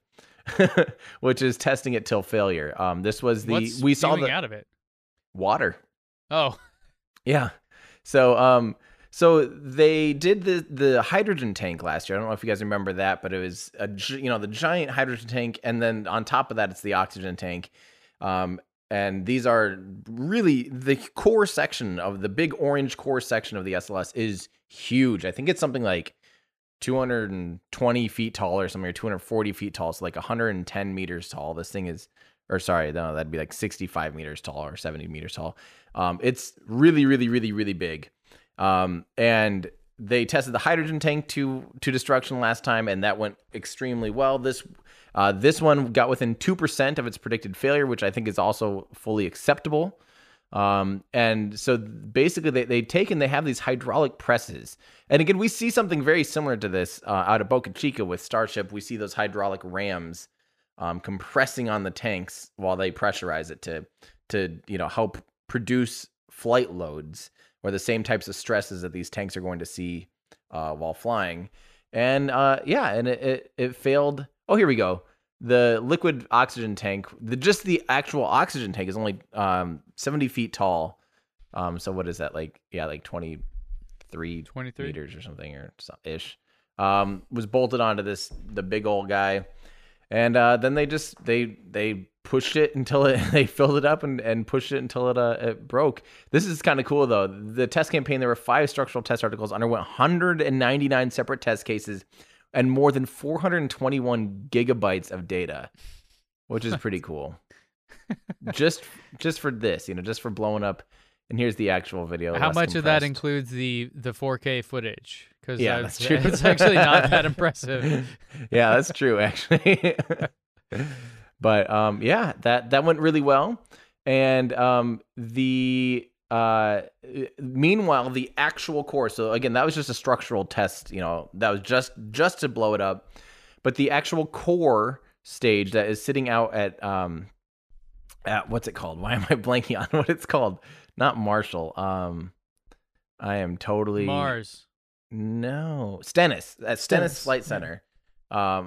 which is testing it till failure. Um, this was the What's we saw spewing the out of it. water. Oh, Yeah. So um so they did the the hydrogen tank last year. I don't know if you guys remember that, but it was a gi- you know the giant hydrogen tank, and then on top of that it's the oxygen tank. Um and these are really the core section of the big orange core section of the S L S is huge. I think it's something like two hundred twenty feet tall or something, or two hundred forty feet tall. So like one hundred ten meters tall. This thing is, or sorry, no, that'd be like sixty-five meters tall or seventy meters tall. Um, it's really, really, really, really big. Um, and they tested the hydrogen tank to to destruction last time, and that went extremely well. This uh, this one got within two percent of its predicted failure, which I think is also fully acceptable. Um, and so basically they, they take and they have these hydraulic presses. And again, we see something very similar to this uh, out of Boca Chica with Starship. We see those hydraulic rams um, compressing on the tanks while they pressurize it to, to, you know, help produce flight loads or the same types of stresses that these tanks are going to see uh, while flying. And uh, yeah, and it, it, it failed. Oh, here we go. The liquid oxygen tank, the just the actual oxygen tank is only um, seventy feet tall. Um, so what is that, like? Yeah, like twenty-three, twenty-three meters or something, or so, ish. Um, was bolted onto this the big old guy, and uh, then they just they they pushed it until it they filled it up and, and pushed it until it uh, it broke. This is kind of cool though. The test campaign, there were five structural test articles, underwent one hundred ninety-nine separate test cases, and more than four hundred twenty-one gigabytes of data, which is pretty cool. just just for this, you know, just for blowing up. And here's the actual video. how less much of that compressed. includes the the four K footage? Because Yeah, that's true. It's actually not that impressive. Yeah, that's true, actually. But um, yeah, that that went really well. And um, the uh, meanwhile, the actual core. So again, that was just a structural test. You know, that was just just to blow it up. But the actual core stage that is sitting out at um, at what's it called? Why am I blanking on what it's called? Not Marshall. Um, I am totally Mars. No, Stennis at Stennis Stennis, Flight yeah. Center. Um,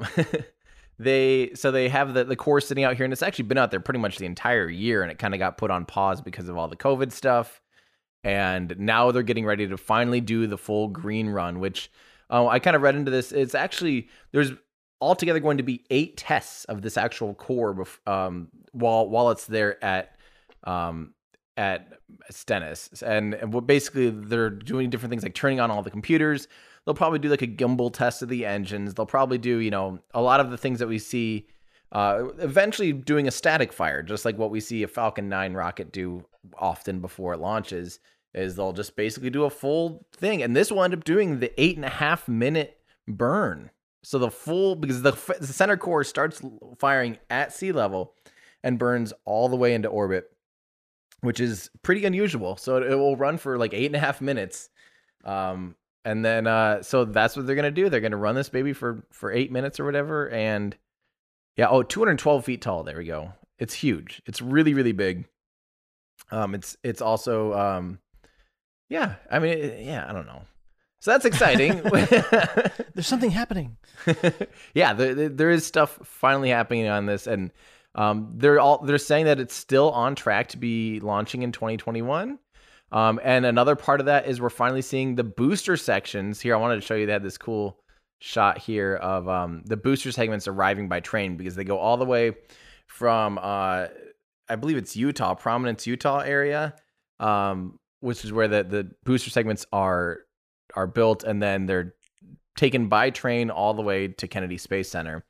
they so they have the the core sitting out here, and it's actually been out there pretty much the entire year, and it kind of got put on pause because of all the COVID stuff. And now they're getting ready to finally do the full green run, which oh, I kind of read into this. It's actually there's altogether going to be eight tests of this actual core bef- um, while while it's there at um, at Stennis, and, and what basically they're doing different things like turning on all the computers. They'll probably do like a gimbal test of the engines. They'll probably do, you know, a lot of the things that we see, uh, eventually doing a static fire, just like what we see a Falcon nine rocket do often before it launches, is they'll just basically do a full thing. And this will end up doing the eight and a half minute burn. So the full, because the, the center core starts firing at sea level and burns all the way into orbit, which is pretty unusual. So it, it will run for like eight and a half minutes. Um, and then, uh, so that's what they're going to do. They're going to run this baby for, for eight minutes or whatever. And yeah, oh, two hundred twelve feet tall. There we go. It's huge. It's really, really big. Um, it's, it's also, um, yeah, I mean, it, yeah, I don't know. So that's exciting. There's something happening. Yeah, there, there is stuff finally happening on this. And, Um, they're all they're saying that it's still on track to be launching in twenty twenty-one. Um, and another part of that is we're finally seeing the booster sections here. I wanted to show you they had this cool shot here of um, the booster segments arriving by train, because they go all the way from uh, I believe it's Utah, Prominence, Utah area, um, which is where the, the booster segments are are built, and then they're taken by train all the way to Kennedy Space Center.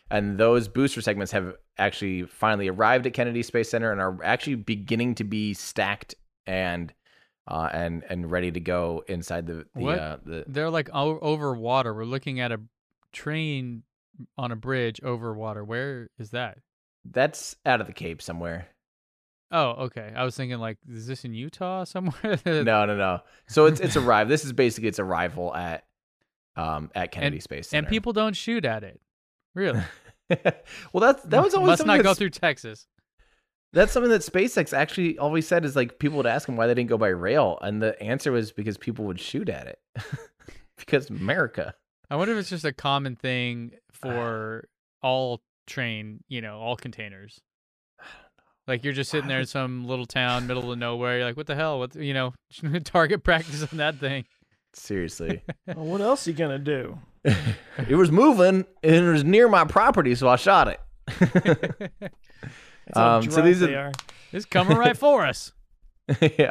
And those booster segments have actually finally arrived at Kennedy Space Center and are actually beginning to be stacked and uh, and and ready to go inside the the, What? uh, the They're like o- over water. We're looking at a train on a bridge over water. Where is that? That's out of the Cape somewhere. Oh, okay. I was thinking like, is this in Utah somewhere? No, no, no. So it's it's arrived. This is basically its arrival at um at Kennedy and, Space Center. and people don't shoot at it. Really? Well, that's that was always Must something not go that's- through Texas. That's something that SpaceX actually always said is like people would ask them why they didn't go by rail, and the answer was because people would shoot at it. Because America. I wonder if it's just a common thing for all train, you know, all containers. Like you're just sitting there in some little town, middle of nowhere. You're like, what the hell? What, you know, target practice on that thing. Seriously. Well, what else are you gonna do? It was moving and it was near my property, so I shot it. That's how Um, so drunk these are- they are. It's coming right for us. Yeah.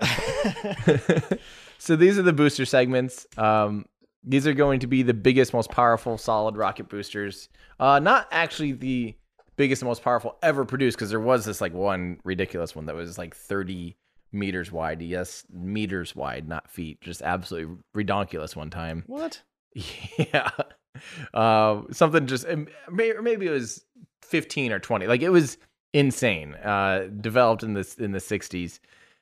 So these are the booster segments. Um, these are going to be the biggest, most powerful solid rocket boosters. Uh, not actually the biggest, most powerful ever produced, because there was this like one ridiculous one that was like thirty meters wide. Yes, meters wide, not feet. Just absolutely redonkulous one time. What? Yeah. Uh, something just may- maybe it was fifteen or twenty. Like it was insane. Uh, developed in this in the sixties.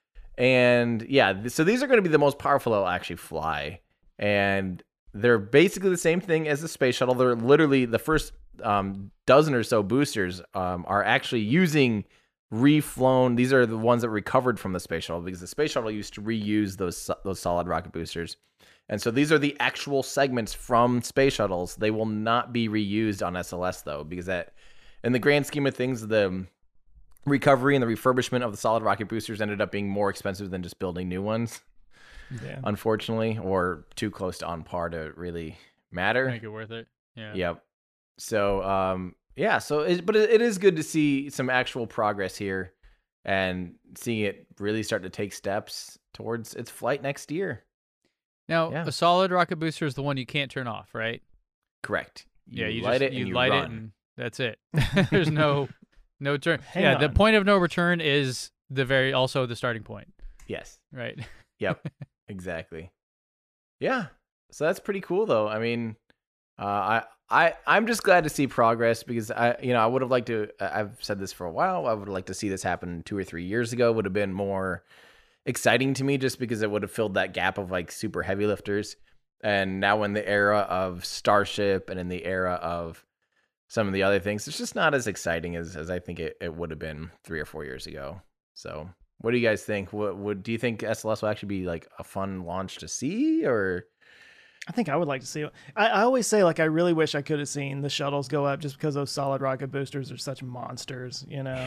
And yeah, th- so these are going to be the most powerful that'll actually fly. And they're basically the same thing as the space shuttle. They're literally the first um, dozen or so boosters um, are actually using reflown. These are the ones that recovered from the space shuttle, because the space shuttle used to reuse those so- those solid rocket boosters. And so these are the actual segments from space shuttles. They will not be reused on S L S though, because that, in the grand scheme of things, the recovery and the refurbishment of the solid rocket boosters ended up being more expensive than just building new ones, Yeah. unfortunately, or too close to on par to really matter. Make it worth it. Yeah. Yep. So, um, yeah. So, it, but it, it is good to see some actual progress here, and seeing it really start to take steps towards its flight next year. Now, Yeah. a solid rocket booster is the one you can't turn off, right? Correct. Yeah, you light just it you and you light run. it and that's it. There's no no turn. Hang yeah, the on. point of no return is the very also the starting point, Yes. right? Yep. Exactly. Yeah. So that's pretty cool, though. I mean, uh, I I I'm just glad to see progress, because I you know I would have liked to. I've said this for a while. I would like to see this happen two or three years ago. Would have been more exciting to me, just because it would have filled that gap of like super heavy lifters. And now in the era of Starship and in the era of some of the other things, it's just not as exciting as, as I think it, it would have been three or four years ago. So what do you guys think? What would do you think S L S will actually be like a fun launch to see, or? I think I would like to see it. I, I always say, like, I really wish I could have seen the shuttles go up, just because those solid rocket boosters are such monsters, you know?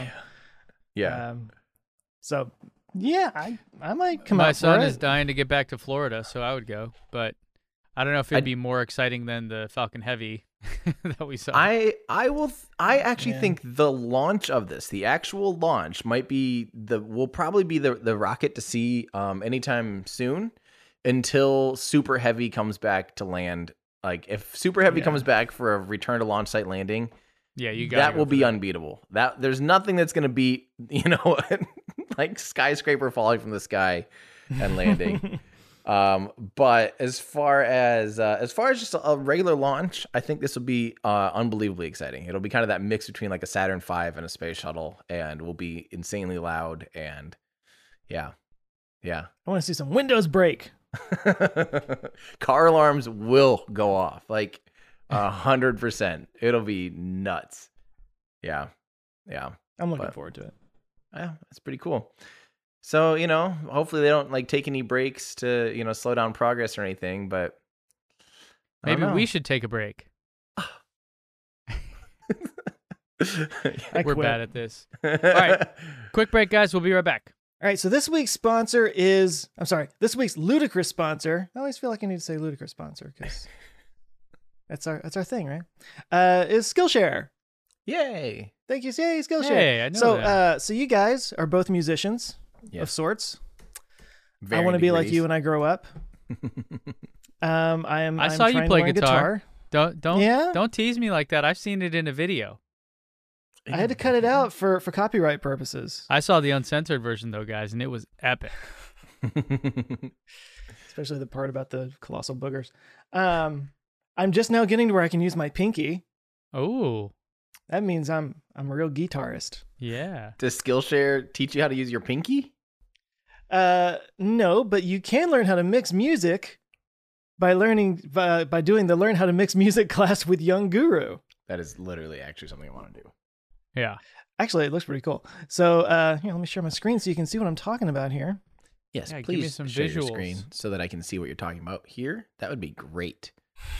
Yeah. Um, so, yeah, I I might come My out son for is it. dying to get back to Florida, so I would go. But I don't know if it'd I'd- be more exciting than the Falcon Heavy that we saw. I I will th- I actually Yeah. think the launch of this, the actual launch, might be the will probably be the the rocket to see um anytime soon, until Super Heavy comes back to land. Like if Super Heavy Yeah. comes back for a return to launch site landing, yeah, you got that will be unbeatable. That there's nothing that's going to beat, you know, like skyscraper falling from the sky and landing. um, but as far as uh, as far as just a, a regular launch, I think this will be uh, unbelievably exciting. It'll be kind of that mix between like a Saturn five and a space shuttle, and will be insanely loud. And yeah, yeah, I want to see some windows break. car alarms will go off like a hundred percent. It'll be nuts. Yeah, yeah. I'm looking But- forward to it. Yeah, that's pretty cool. So, you know, hopefully they don't like take any breaks to, you know, slow down progress or anything, but I don't Maybe we know. should take a break. I We're quit. bad at this. right. Quick break, guys. We'll be right back. All right, so this week's sponsor is, I'm sorry, this week's ludicrous sponsor. I always feel like I need to say ludicrous sponsor because that's our that's our thing, right? Uh, is Skillshare. Yay. Thank you, yay, Skillshare. Hey, I know so, that. uh, so you guys are both musicians of Yes. sorts. I Varying want to be like degrees. you when I grow up. Um, I am. I I'm saw you trying to play learn guitar. Don't don't Yeah? don't tease me like that. I've seen it in a video. I had to cut it out for, for copyright purposes. I saw the uncensored version though, guys, and it was epic. Especially the part about the colossal boogers. Um, I'm just now getting to where I can use my pinky. Oh, That means I'm I'm a real guitarist. yeah. Does Skillshare teach you how to use your pinky? Uh, no, but you can learn how to mix music by learning by, by doing the Learn How to Mix Music class with Young Guru. That is literally actually something I want to do. Yeah. Actually, it looks pretty cool. So, uh, here, let me share my screen so you can see what I'm talking about here. Yes, Yeah, give me please some share your visuals. screen so that I can see what you're talking about here. That would be great.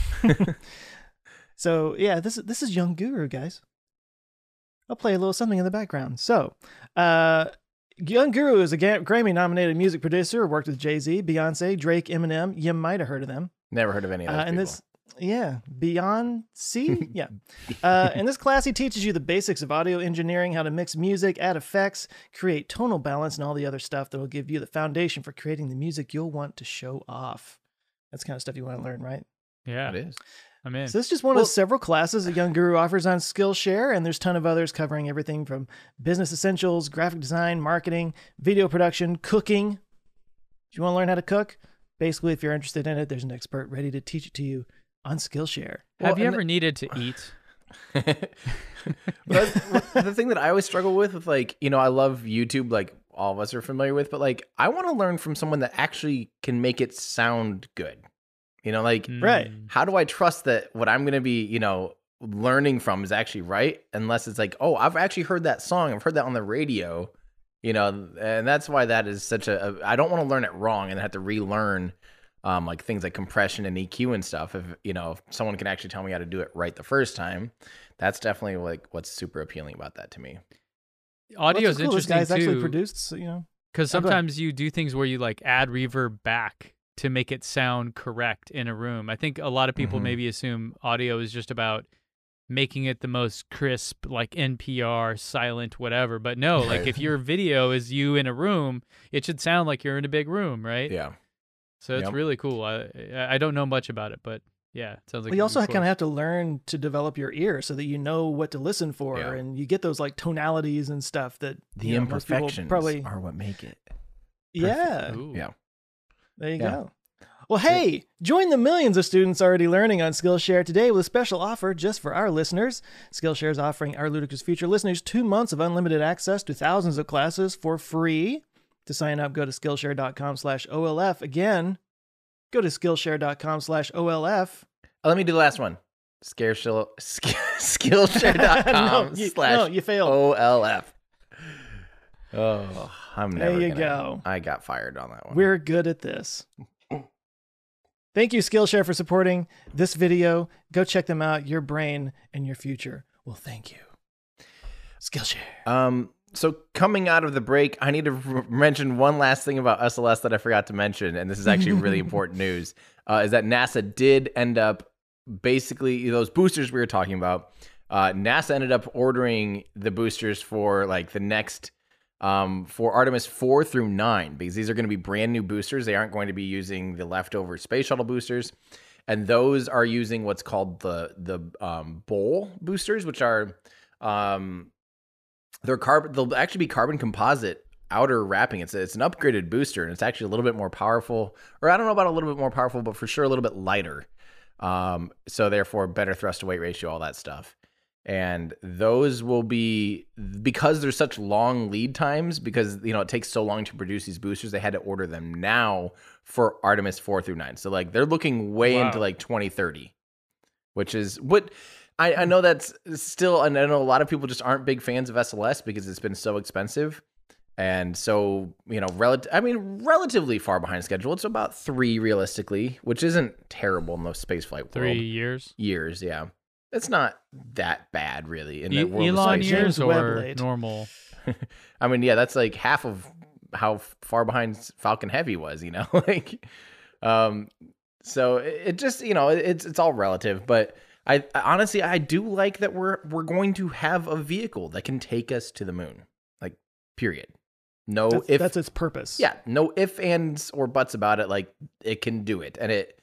So, yeah, this is this is Young Guru, guys. I'll play a little something in the background. So, uh, Young Guru is a Ga- Grammy-nominated music producer. Worked with Jay-Z, Beyonce, Drake, Eminem. You might have heard of them. Never heard of any of those Uh, and people. this, yeah, Beyonce, yeah. Uh, in this class, he teaches you the basics of audio engineering, how to mix music, add effects, create tonal balance, and all the other stuff that will give you the foundation for creating the music you'll want to show off. That's the kind of stuff you want to learn, right? Yeah. It is. I'm in. So this is just one Well- of several classes that Young Guru offers on Skillshare, and there's a ton of others covering everything from business essentials, graphic design, marketing, video production, cooking. Do you want to learn how to cook? Basically, if you're interested in it, there's an expert ready to teach it to you on Skillshare. Have Well, you and ever needed to eat? But the thing that I always struggle with, with like, you know, I love YouTube, like all of us are familiar with, but like, I want to learn from someone that actually can make it sound good. You know, like, Right. Mm. how do I trust that what I'm going to be, you know, learning from is actually right? Unless it's like, oh, I've actually heard that song. I've heard that on the radio, you know, and that's why that is such a, a I don't want to learn it wrong and have to relearn um, like things like compression and E Q and stuff. If, you know, if someone can actually tell me how to do it right the first time, that's definitely like what's super appealing about that to me. Audio Well, is that's cool. This interesting guy's actually too, produced, so, you know. because Oh, go ahead. sometimes you do things where you like add reverb back to make it sound correct in a room. I think a lot of people Mhm. maybe assume audio is just about making it the most crisp, like N P R, silent, whatever. But no, like Right. if your video is you in a room, it should sound like you're in a big room, right? Yeah. So it's Yep. really cool. I I don't know much about it, but yeah, it sounds like Well, you a also good kind of course. have to learn to develop your ear so that you know what to listen for, Yeah. and you get those like tonalities and stuff that The you know, most people imperfections probably. are what make it. Yeah, Ooh. Yeah. there you Yeah. go. Well, hey, join the millions of students already learning on Skillshare today with a special offer just for our listeners. Skillshare is offering our Ludicrous Future listeners two months of unlimited access to thousands of classes for free. To sign up, go to Skillshare.com slash OLF. Again, go to Skillshare.com slash OLF. Oh, let me do the last one. Scareshell, sk- Skillshare.com no, you, slash no, you failed. O L F. Oh, I'm There never you gonna, go. I got fired on that one. We're good at this. Thank you, Skillshare, for supporting this video. Go check them out. Your brain and your future will thank you. Skillshare. Um, so coming out of the break, I need to r- mention one last thing about S L S that I forgot to mention, and this is actually really important news, uh, is that NASA did end up basically, those boosters we were talking about, uh, NASA ended up ordering the boosters for like the next, um, for Artemis four through nine, because these are going to be brand new boosters. They aren't going to be using the leftover space shuttle boosters. And those are using what's called the, the, um, bowl boosters, which are, um, they're carbon, they'll actually be carbon composite outer wrapping. It's a, it's an upgraded booster, and it's actually a little bit more powerful, or I don't know about a little bit more powerful, but for sure a little bit lighter. Um, so therefore better thrust to weight ratio, all that stuff. And those will be, because there's such long lead times, because, you know, it takes so long to produce these boosters, they had to order them now for Artemis four through nine. So like they're looking way Wow. into like twenty thirty, which is what I, I know that's still, and I know a lot of people just aren't big fans of S L S because it's been so expensive. And so, you know, rel- I mean, relatively far behind schedule. It's about three realistically, which isn't terrible in the spaceflight Three world. years. Years, yeah. It's not that bad, really, in E- the world Elon of space. years James Webb or late. normal? I mean, yeah, that's like half of how far behind Falcon Heavy was, you know, like, um, so it, it just, you know, it's it's all relative. But I, I honestly, I do like that we're we're going to have a vehicle that can take us to the moon, like, period. No, That's, if that's its purpose. yeah, no ifs, ands, or buts about it. Like, it can do it, and it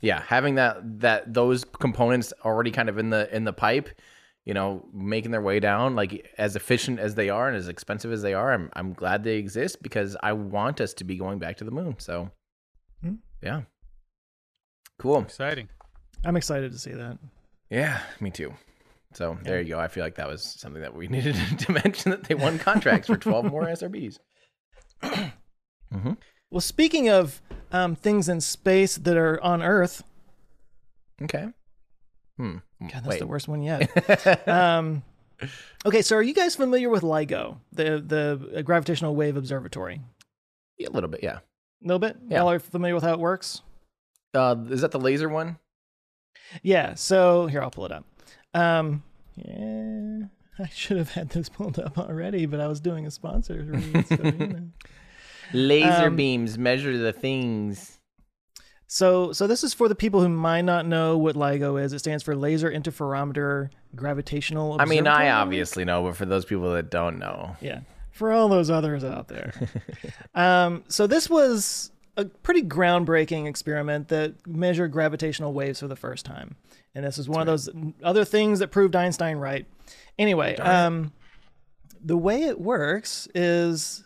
Yeah, having that that those components already kind of in the in the pipe, you know, making their way down, like as efficient as they are and as expensive as they are, I'm I'm glad they exist because I want us to be going back to the moon. So, Hmm. yeah, cool. Exciting. I'm excited to see that. Yeah, me too. So there you go. I feel like that was something that we needed to mention, that they won contracts for twelve more S R Bs. mm-hmm. Well, speaking of um, things in space that are on Earth, Okay. Hmm. God, that's Wait. the worst one yet. um, okay, so are you guys familiar with LIGO, the the Gravitational Wave Observatory? Yeah, a little bit, yeah. A little bit? Yeah. Y'all are familiar with how it works? Uh, is that the laser one? Yeah, so here, I'll pull it up. Um, yeah, I should have had this pulled up already, but I was doing a sponsor read, so, you know. Laser Um, beams measure the things. So, so this is for the people who might not know what LIGO is. It stands for Laser Interferometer Gravitational I mean, I Observatory. obviously know, but for those people that don't know. Yeah, for all those others out there. um, so this was a pretty groundbreaking experiment that measured gravitational waves for the first time. And this is one of those other things that proved Einstein right. Anyway, um, the way it works is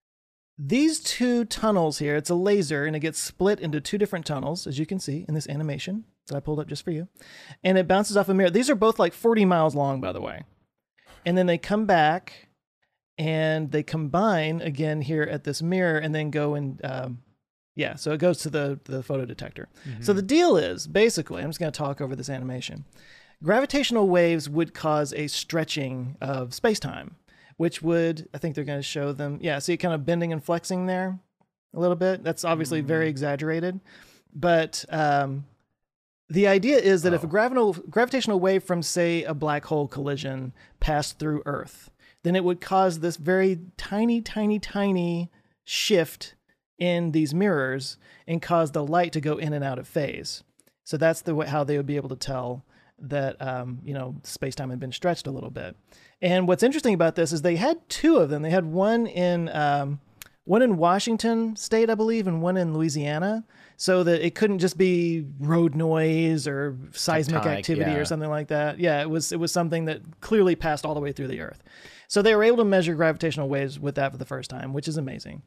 these two tunnels here, it's a laser and it gets split into two different tunnels, as you can see in this animation that I pulled up just for you. And it bounces off a mirror. These are both like forty miles long, by the way. And then they come back and they combine again here at this mirror and then go and, um, yeah, so it goes to the, the photo detector. Mm-hmm. So the deal is, basically, I'm just going to talk over this animation. Gravitational waves would cause a stretching of space-time, which would, I think they're going to show them, yeah, see it kind of bending and flexing there a little bit. That's obviously Mm-hmm. very exaggerated. But um, the idea is that Oh. if a gravitational, gravitational wave from, say, a black hole collision passed through Earth, then it would cause this very tiny, tiny, tiny shift in these mirrors and cause the light to go in and out of phase. So that's the way how they would be able to tell that um, you know, space-time had been stretched a little bit. And what's interesting about this is they had two of them. They had one in um, one in Washington State, I believe, and one in Louisiana, so that it couldn't just be road noise or seismic Tectonic, activity yeah. or something like that. Yeah, it was it was something that clearly passed all the way through the Earth. So they were able to measure gravitational waves with that for the first time, which is amazing.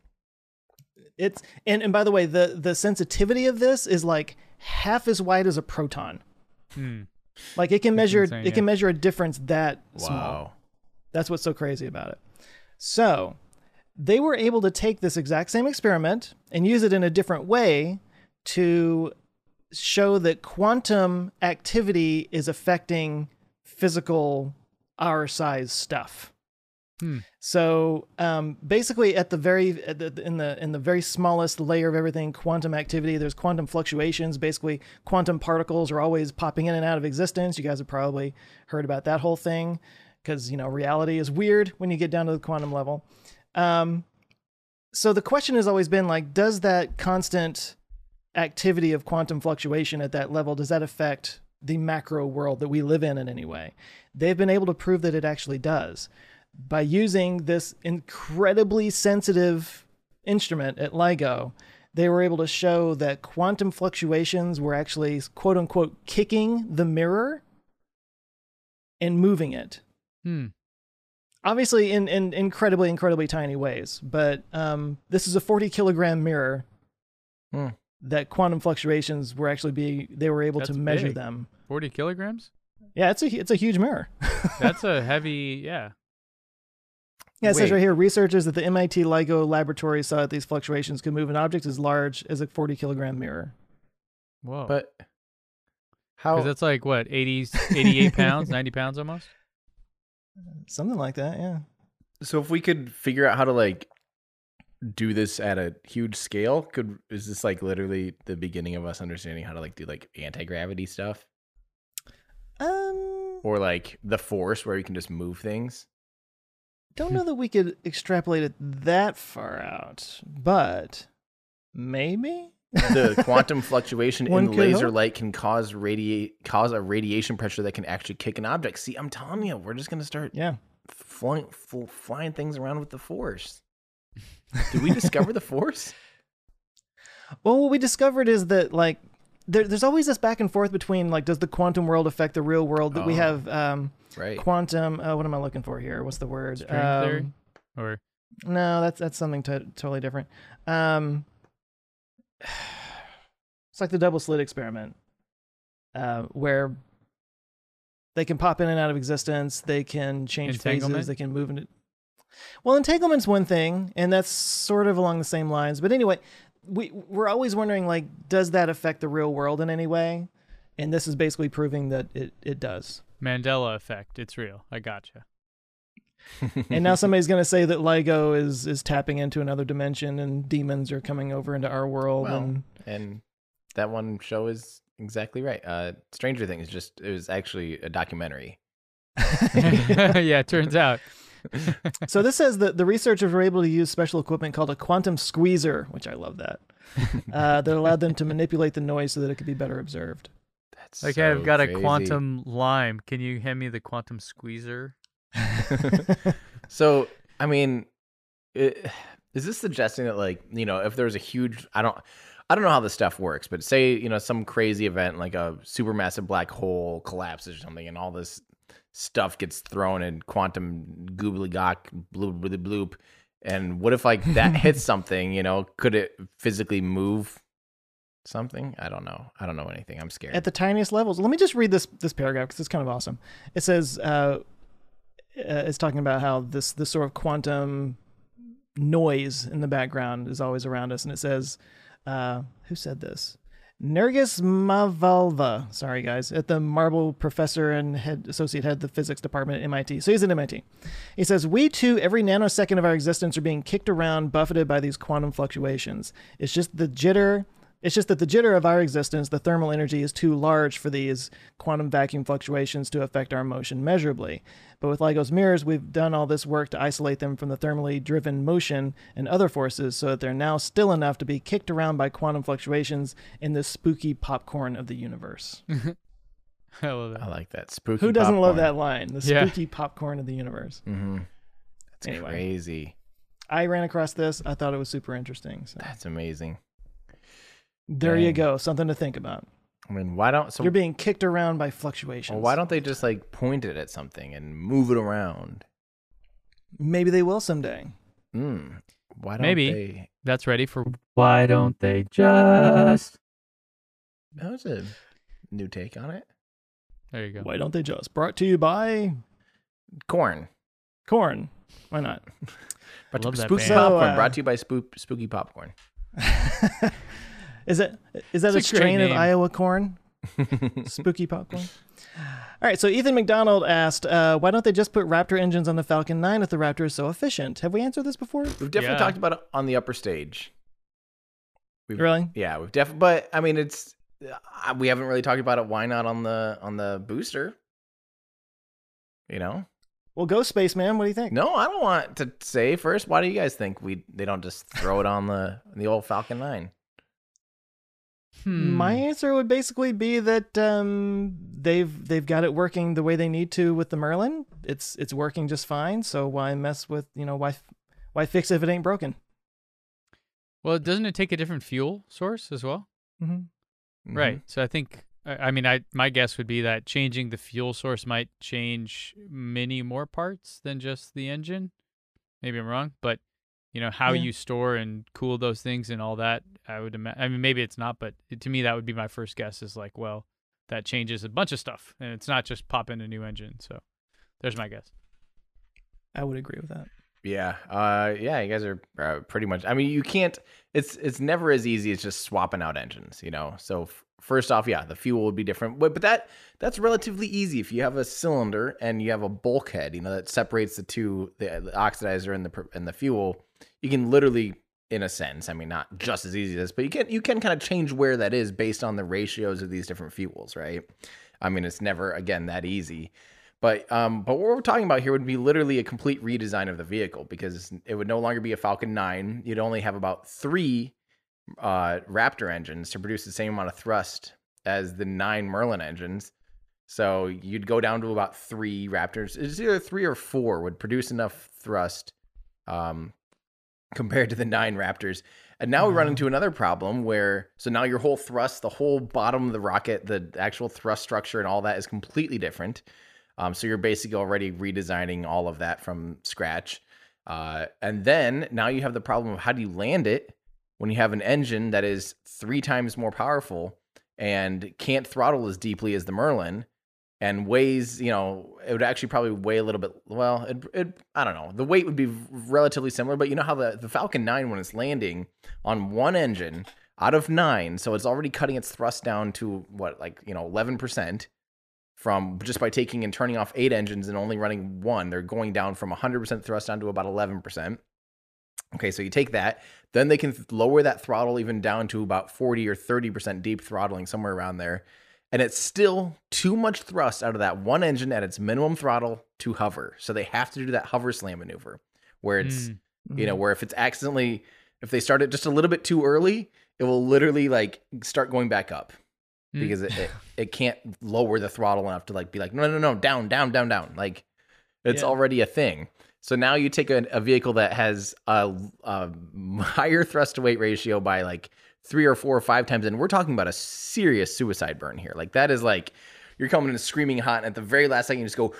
It's and, and by the way, the the sensitivity of this is like half as wide as a proton. Hmm. Like it can That's measure insane, it can measure a difference that small. Wow. That's what's so crazy about it. So they were able to take this exact same experiment and use it in a different way to show that quantum activity is affecting physical our size stuff. Hmm. So um, basically, at the very at the, in the in the very smallest layer of everything, quantum activity. There's quantum fluctuations. Basically, quantum particles are always popping in and out of existence. You guys have probably heard about that whole thing, because you know reality is weird when you get down to the quantum level. Um, so the question has always been like, does that constant activity of quantum fluctuation at that level, does that affect the macro world that we live in in any way? They've been able to prove that it actually does. By using this incredibly sensitive instrument at LIGO, they were able to show that quantum fluctuations were actually, quote unquote, kicking the mirror and moving it. Hmm. Obviously in, in incredibly, incredibly tiny ways. But um, this is a forty kilogram mirror Hmm. that quantum fluctuations were actually being, they were able That's to measure big. them. forty kilograms? Yeah, it's a, it's a huge mirror. That's a heavy, yeah. Yeah, it says Wait. right here, researchers at the M I T LIGO laboratory saw that these fluctuations could move an object as large as a forty kilogram mirror. Whoa. But Because how? that's like, what, eighty, eighty-eight pounds, ninety pounds almost? Something like that, yeah. So if we could figure out how to like do this at a huge scale, could is this like literally the beginning of us understanding how to like do like anti-gravity stuff, Um, or like the force where you can just move things? don't know that we could extrapolate it that far out, but maybe. The quantum fluctuation One in could laser hope. light can cause radiate cause a radiation pressure that can actually kick an object. See, I'm telling you, we're just gonna start Yeah. flying fl- flying things around with the force. Did we discover the force? Well, what we discovered is that like there, there's always this back and forth between like, does the quantum world affect the real world? That Oh. we have um, Right. quantum. Uh, what am I looking for here? What's the word? String Um, theory? Or No, that's that's something to- totally different. Um, it's like the double slit experiment, uh, where they can pop in and out of existence. They can change Entanglement? phases. They can move into. Well, entanglement's one thing, and that's sort of along the same lines. But anyway, we we're always wondering, like, does that affect the real world in any way? And this is basically proving that it, it does. Mandela effect. It's real. I gotcha. And now somebody's going to say that LIGO is is tapping into another dimension, and demons are coming over into our world. Well, and and that one show is exactly right. Uh, Stranger Things just it was actually a documentary. Yeah, it turns out. So this says that the researchers were able to use special equipment called a quantum squeezer, which I love that, uh, that allowed them to manipulate the noise so that it could be better observed. That's Okay, so I've got crazy. a quantum lime. Can you hand me the quantum squeezer? So, I mean, it, is this suggesting that, like, you know, if there's a huge, I don't, I don't know how this stuff works, but say, you know, some crazy event like a supermassive black hole collapses or something, and all this stuff gets thrown in quantum goobly gawk, bloop, bloop, bloop, and what if like that hits something? You know, could it physically move something? I don't know. I don't know anything. I'm scared. At the tiniest levels. Let me just read this this paragraph because it's kind of awesome. It says, uh, uh, it's talking about how this this sort of quantum noise in the background is always around us, and it says, uh, who said this? Nergis Mavalva, sorry guys, at the Marble professor and head associate head of the physics department at M I T. So he's at M I T. He says, we too, every nanosecond of our existence are being kicked around, buffeted by these quantum fluctuations. It's just the jitter. It's just that the jitter of our existence, the thermal energy, is too large for these quantum vacuum fluctuations to affect our motion measurably. But with LIGO's mirrors, we've done all this work to isolate them from the thermally driven motion and other forces so that they're now still enough to be kicked around by quantum fluctuations in this spooky popcorn of the universe. I love that. I like that spooky. Who doesn't love popcorn. that line? The Yeah. spooky popcorn of the universe. Mm-hmm. That's Anyway. crazy. I ran across this. I thought it was super interesting. So That's amazing. there you Dang. go. Something to think about. I mean, why don't so? You're being kicked around by fluctuations. Well, why don't they just like point it at something and move it around? Maybe they will someday. Hmm. Why don't Maybe. they? That's ready for why don't they just? That was a new take on it. There you go. Why don't they just? Brought to you by Corn. Corn. Why not? Brought love to that spooky band. popcorn. So, uh, Brought to you by spook, spooky popcorn. Is it is that It's a a great strain of name. Iowa corn? Spooky popcorn. All right, so Ethan McDonald asked, uh, why don't they just put Raptor engines on the Falcon nine if the Raptor is so efficient? Have we answered this before? We've definitely Yeah. talked about it on the upper stage. We've, Really? Yeah, we've definitely. But I mean, it's uh, we haven't really talked about it. Why not on the on the booster? You know. Well, go Spaceman. What do you think? No, I don't want to say first. Why do you guys think we they don't just throw it on the the old Falcon nine? Hmm. My answer would basically be that um, they've they've got it working the way they need to with the Merlin. It's it's working just fine. So why mess with you know why why fix it if it ain't broken? Well, doesn't it take a different fuel source as well? Mm-hmm. Right. So I think, I I mean, I my guess would be that changing the fuel source might change many more parts than just the engine. Maybe I'm wrong, but you know how Yeah. you store and cool those things and all that. I would imagine. I mean, maybe it's not, but to me, that would be my first guess. Is like, well, that changes a bunch of stuff, and it's not just pop in a new engine. So there's my guess. I would agree with that. Yeah, uh, yeah, you guys are uh, pretty much. I mean, you can't. It's it's never as easy as just swapping out engines, you know. So f- first off, yeah, the fuel would be different, but but that that's relatively easy if you have a cylinder and you have a bulkhead, you know, that separates the two, the, the oxidizer and the pr- and the fuel. You can literally, in a sense, I mean, not just as easy as this, but you can you can kind of change where that is based on the ratios of these different fuels, right? I mean, it's never again that easy. But um, but what we're talking about here would be literally a complete redesign of the vehicle because it would no longer be a Falcon nine. You'd only have about three uh, Raptor engines to produce the same amount of thrust as the nine Merlin engines. So you'd go down to about three Raptors. It's either three or four would produce enough thrust um, compared to the nine Raptors. And now we run into another problem where, so now your whole thrust, the whole bottom of the rocket, the actual thrust structure and all that is completely different. Um, so you're basically already redesigning all of that from scratch. Uh, and then now you have the problem of how do you land it when you have an engine that is three times more powerful and can't throttle as deeply as the Merlin and weighs, you know, it would actually probably weigh a little bit, well, it, it I don't know. The weight would be relatively similar, but you know how the, the Falcon nine, when it's landing on one engine out of nine, so it's already cutting its thrust down to what, like, you know, eleven percent from just by taking and turning off eight engines and only running one. They're going down from one hundred percent thrust down to about eleven percent. Okay, so you take that, then they can lower that throttle even down to about forty or thirty percent deep throttling, somewhere around there. And it's still too much thrust out of that one engine at its minimum throttle to hover. So they have to do that hover slam maneuver where it's, mm. you know, where if it's accidentally, if they start it just a little bit too early, it will literally like start going back up mm. because it, it, it can't lower the throttle enough to like be like, no, no, no, down, down, down, down. Like it's yeah. already a thing. So now you take a, a vehicle that has a, a higher thrust to weight ratio by like three or four or five times, and we're talking about a serious suicide burn here. Like that is like you're coming in screaming hot, and at the very last second you just go,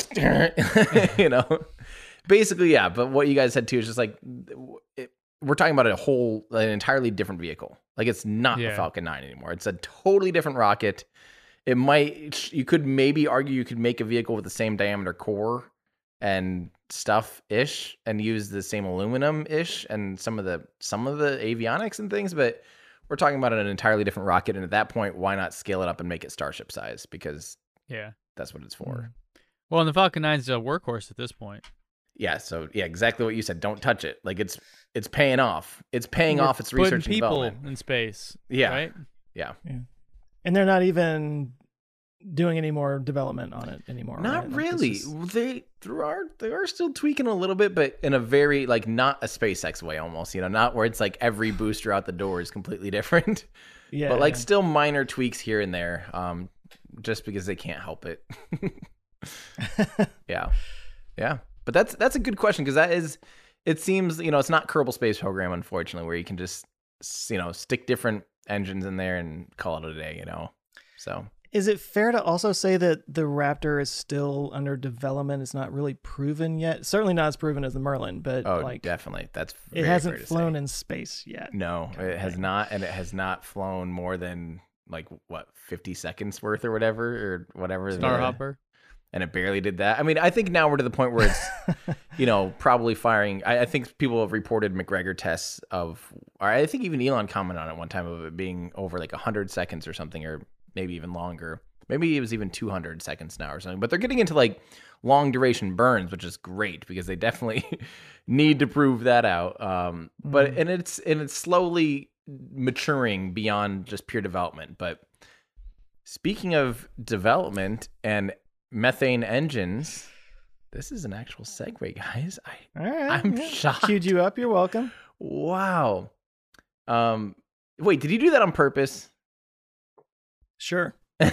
you know, basically, yeah. But what you guys said too is just like it, we're talking about a whole, an entirely different vehicle. Like it's not yeah. the Falcon nine anymore. It's a totally different rocket. It might, you could maybe argue you could make a vehicle with the same diameter core and stuff ish and use the same aluminum ish and some of the some of the avionics and things, but we're talking about an entirely different rocket, and at that point why not scale it up and make it Starship size, because yeah that's what it's for. Well, and the Falcon nine's a workhorse at this point. Yeah, so yeah, exactly what you said. Don't touch it. Like it's it's paying off. It's paying We're off its research and people development in space. Yeah. Right? Yeah. Yeah. And they're not even doing any more development on it anymore. Not right? Like really. is... They there are they are still tweaking a little bit, but in a very like not a SpaceX way almost, you know, not where it's like every booster out the door is completely different. Yeah. But like yeah. still minor tweaks here and there, um, just because they can't help it. yeah. Yeah. But that's that's a good question, because that is, it seems, you know, it's not Kerbal Space Program, unfortunately, where you can just, you know, stick different engines in there and call it a day, you know. So is it fair to also say that the Raptor is still under development? It's not really proven yet. Certainly not as proven as the Merlin, but oh, like definitely. That's it very hasn't fair to flown say. in space yet. No, it has not, and it has not flown more than like what fifty seconds worth or whatever or whatever. Starhopper. And it barely did that. I mean, I think now we're to the point where it's, you know, probably firing. I, I think people have reported McGregor tests of, or I think even Elon commented on it one time of it being over like one hundred seconds or something, or maybe even longer. Maybe it was even two hundred seconds now or something. But they're getting into like long duration burns, which is great because they definitely need to prove that out. Um, mm-hmm. But and it's and it's slowly maturing beyond just pure development. But speaking of development and methane engines, this is an actual segue, guys. I, All right, I'm yeah. shocked. Queued you up. You're welcome. Wow. Um, wait, did you do that on purpose? Sure.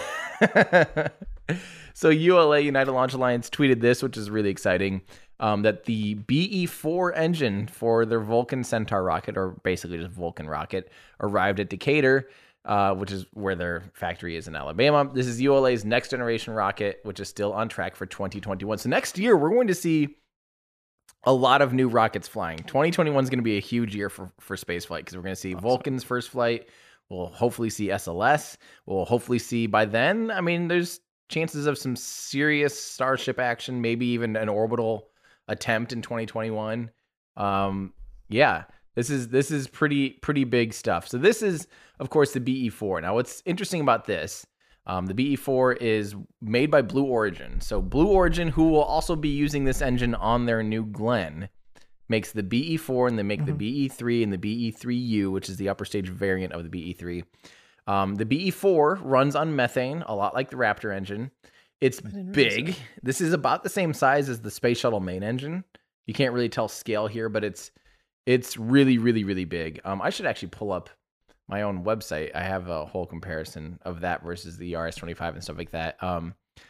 So U L A, United Launch Alliance, tweeted this, which is really exciting, um, that the B E four engine for their Vulcan Centaur rocket, or basically just Vulcan rocket, arrived at Decatur, Uh, which is where their factory is in Alabama. This is U L A's next generation rocket, which is still on track for twenty twenty-one. So next year, we're going to see a lot of new rockets flying. twenty twenty-one is going to be a huge year for, for spaceflight, because we're going to see awesome. Vulcan's first flight. We'll hopefully see S L S. We'll hopefully see by then, I mean, there's chances of some serious Starship action, maybe even an orbital attempt in twenty twenty-one. Um, yeah. This is this is pretty pretty big stuff. So this is, of course, the B E four. Now, what's interesting about this, um, the B E four is made by Blue Origin. So Blue Origin, who will also be using this engine on their New Glenn, makes the B E four, and they make mm-hmm. the B E three and the B E three U, which is the upper stage variant of the B E three. Um, the B E four runs on methane, a lot like the Raptor engine. It's big. This is about the same size as the Space Shuttle main engine. You can't really tell scale here, but it's It's really, really, really big. Um, I should actually pull up my own website. I have a whole comparison of that versus the E R S twenty-five and stuff like that. Um,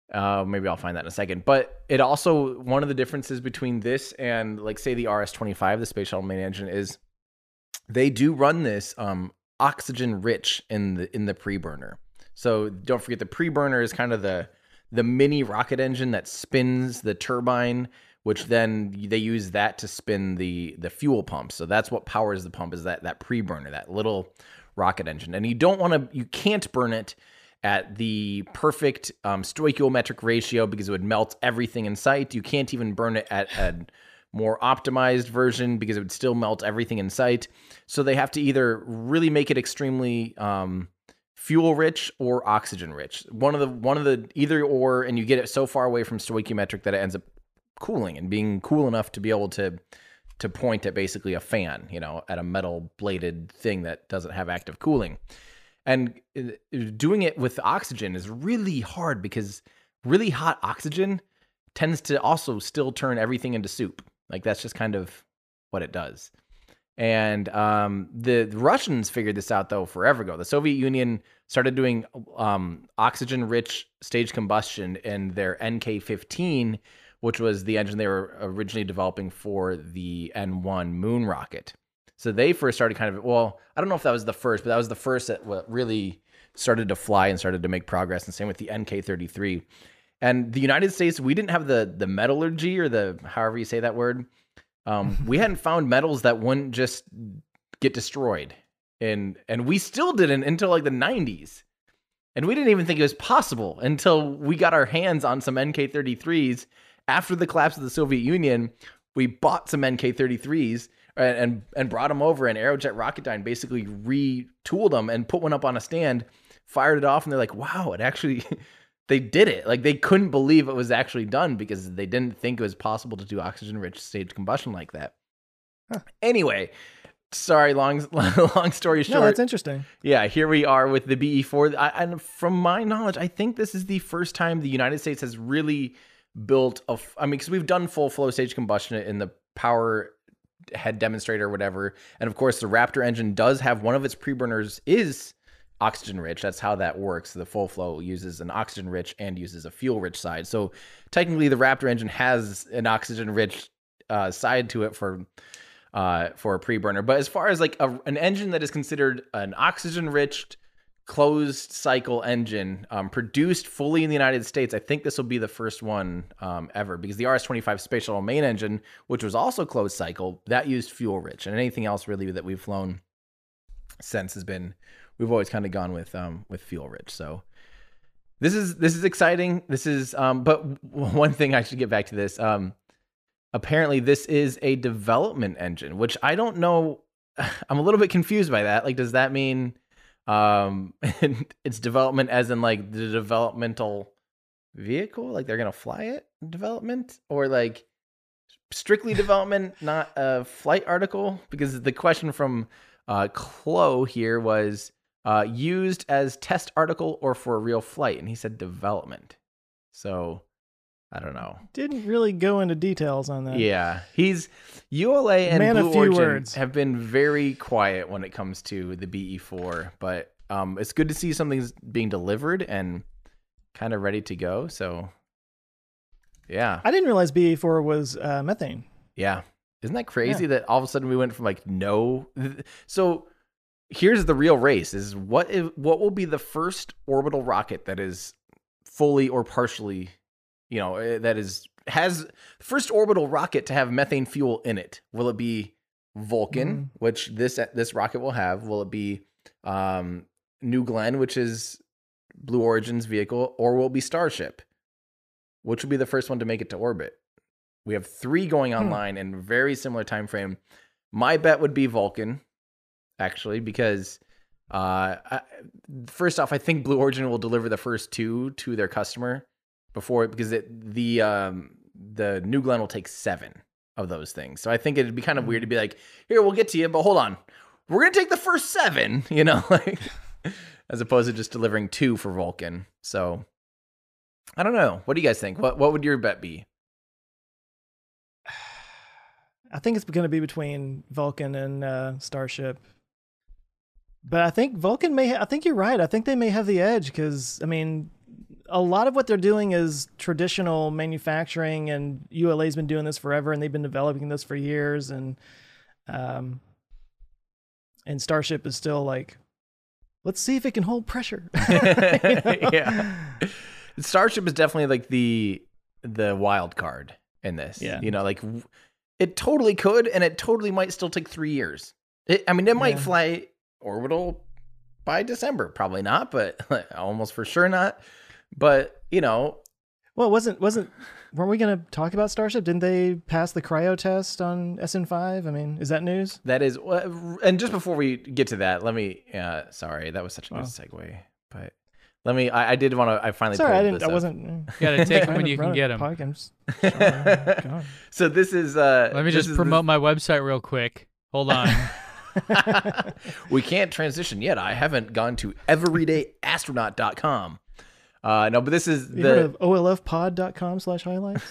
Uh, maybe I'll find that in a second. But it also, one of the differences between this and like say the R S twenty-five, the Space Shuttle main engine, is they do run this um, oxygen rich in the in the pre-burner. So don't forget the pre-burner is kind of the the mini rocket engine that spins the turbine, which then they use that to spin the the fuel pump. So that's what powers the pump, is that that pre-burner, that little rocket engine. And you don't want to, you can't burn it at the perfect um, stoichiometric ratio because it would melt everything in sight. You can't even burn it at a more optimized version because it would still melt everything in sight. So they have to either really make it extremely um, fuel rich or oxygen rich. One of the one of the either or, and you get it so far away from stoichiometric that it ends up cooling and being cool enough to be able to to point at basically a fan, you know, at a metal bladed thing that doesn't have active cooling. And doing it with oxygen is really hard because really hot oxygen tends to also still turn everything into soup. Like that's just kind of what it does. And um, the, the Russians figured this out though forever ago. The Soviet Union started doing um, oxygen-rich stage combustion in their N K fifteen, which was the engine they were originally developing for the N one moon rocket. So they first started kind of, well, I don't know if that was the first, but that was the first that really started to fly and started to make progress. And same with the N K thirty-three. And the United States, we didn't have the the metallurgy, or the, however you say that word. Um, we hadn't found metals that wouldn't just get destroyed. And and we still didn't until like the nineties. And we didn't even think it was possible until we got our hands on some N K thirty-threes. After the collapse of the Soviet Union, we bought some N K thirty-threes and, and, and brought them over, and Aerojet Rocketdyne basically retooled them and put one up on a stand, fired it off, and they're like, wow, it actually, they did it. Like they couldn't believe it was actually done because they didn't think it was possible to do oxygen-rich stage combustion like that. Huh. Anyway, sorry, long long story short. No, that's interesting. Yeah, here we are with the B E four. I, and from my knowledge, I think this is the first time the United States has really built a, I mean, because we've done full flow stage combustion in the power head demonstrator or whatever. And of course, the Raptor engine does have one of its pre-burners is oxygen rich. That's how that works. The full flow uses an oxygen rich and uses a fuel rich side. So technically the Raptor engine has an oxygen rich uh, side to it for uh, for a pre-burner. But as far as like a, an engine that is considered an oxygen rich closed cycle engine um, produced fully in the United States, I think this will be the first one um, ever, because the R S twenty-five Space Shuttle main engine, which was also closed cycle, that used fuel rich, and anything else really that we've flown since has been, we've always kind of gone with um, with fuel rich. So this is this is exciting. This is, um, but one thing I should get back to this. Um, apparently, this is a development engine, which I don't know. I'm a little bit confused by that. Like, does that mean um it's development as in like the developmental vehicle, like they're gonna fly it development, or like strictly development, not a flight article? Because the question from uh Chloe here was uh used as test article or for a real flight, and he said development. So I don't know. Didn't really go into details on that. Yeah, he's U L A and Man Blue of few Origin words. have been very quiet when it comes to the B E four, but um, it's good to see something's being delivered and kind of ready to go. So, yeah, I didn't realize B E four was uh, methane. yeah, isn't that crazy Yeah. that all of a sudden we went from like no? So here's the real race: is what is what will be the first orbital rocket that is fully or partially, you know, eh, that is has first orbital rocket to have methane fuel in it? Will it be Vulcan, Mm. which this this rocket will have? Will it be um, New Glenn, which is Blue Origin's vehicle, or will it be Starship, which will be the first one to make it to orbit? We have three going online in very similar time frame. My bet would be Vulcan, actually, because uh, I, first off, I think Blue Origin will deliver the first two to their customer before, because it, the um, the New Glenn will take seven of those things. So I think it'd be kind of weird to be like, here, we'll get to you, but hold on, we're gonna take the first seven, you know, like as opposed to just delivering two for Vulcan. So I don't know. What do you guys think? What what would your bet be? I think it's going to be between Vulcan and uh, Starship. But I think Vulcan may, ha- I think you're right. I think they may have the edge because, I mean, a lot of what they're doing is traditional manufacturing, and U L A's been doing this forever, and they've been developing this for years, and um, and Starship is still like, let's see if it can hold pressure. Yeah, Starship is definitely like the the wild card in this. Yeah. You know, like it totally could, and it totally might still take three years. It, I mean, it might Yeah. fly orbital by December, probably not, but almost for sure not. But you know, Well, wasn't wasn't weren't we going to talk about Starship? Didn't they pass the cryo test on S N five? I mean, is that news? that is. And just before we get to that, let me. Uh, sorry, that was such a good Oh. segue, but let me. I, I did want to. I finally. Sorry, I pulled didn't. this I up. wasn't. Gotta take 'em trying when to you run can a get 'em. podcast. I'm just- sorry. God. So this is. Uh, Let me this just is promote my website real quick. Hold on. the- we can't transition yet. I haven't gone to everyday astronaut dot com. Uh, no, but this is You heard the. of O L F pod dot com slash highlights?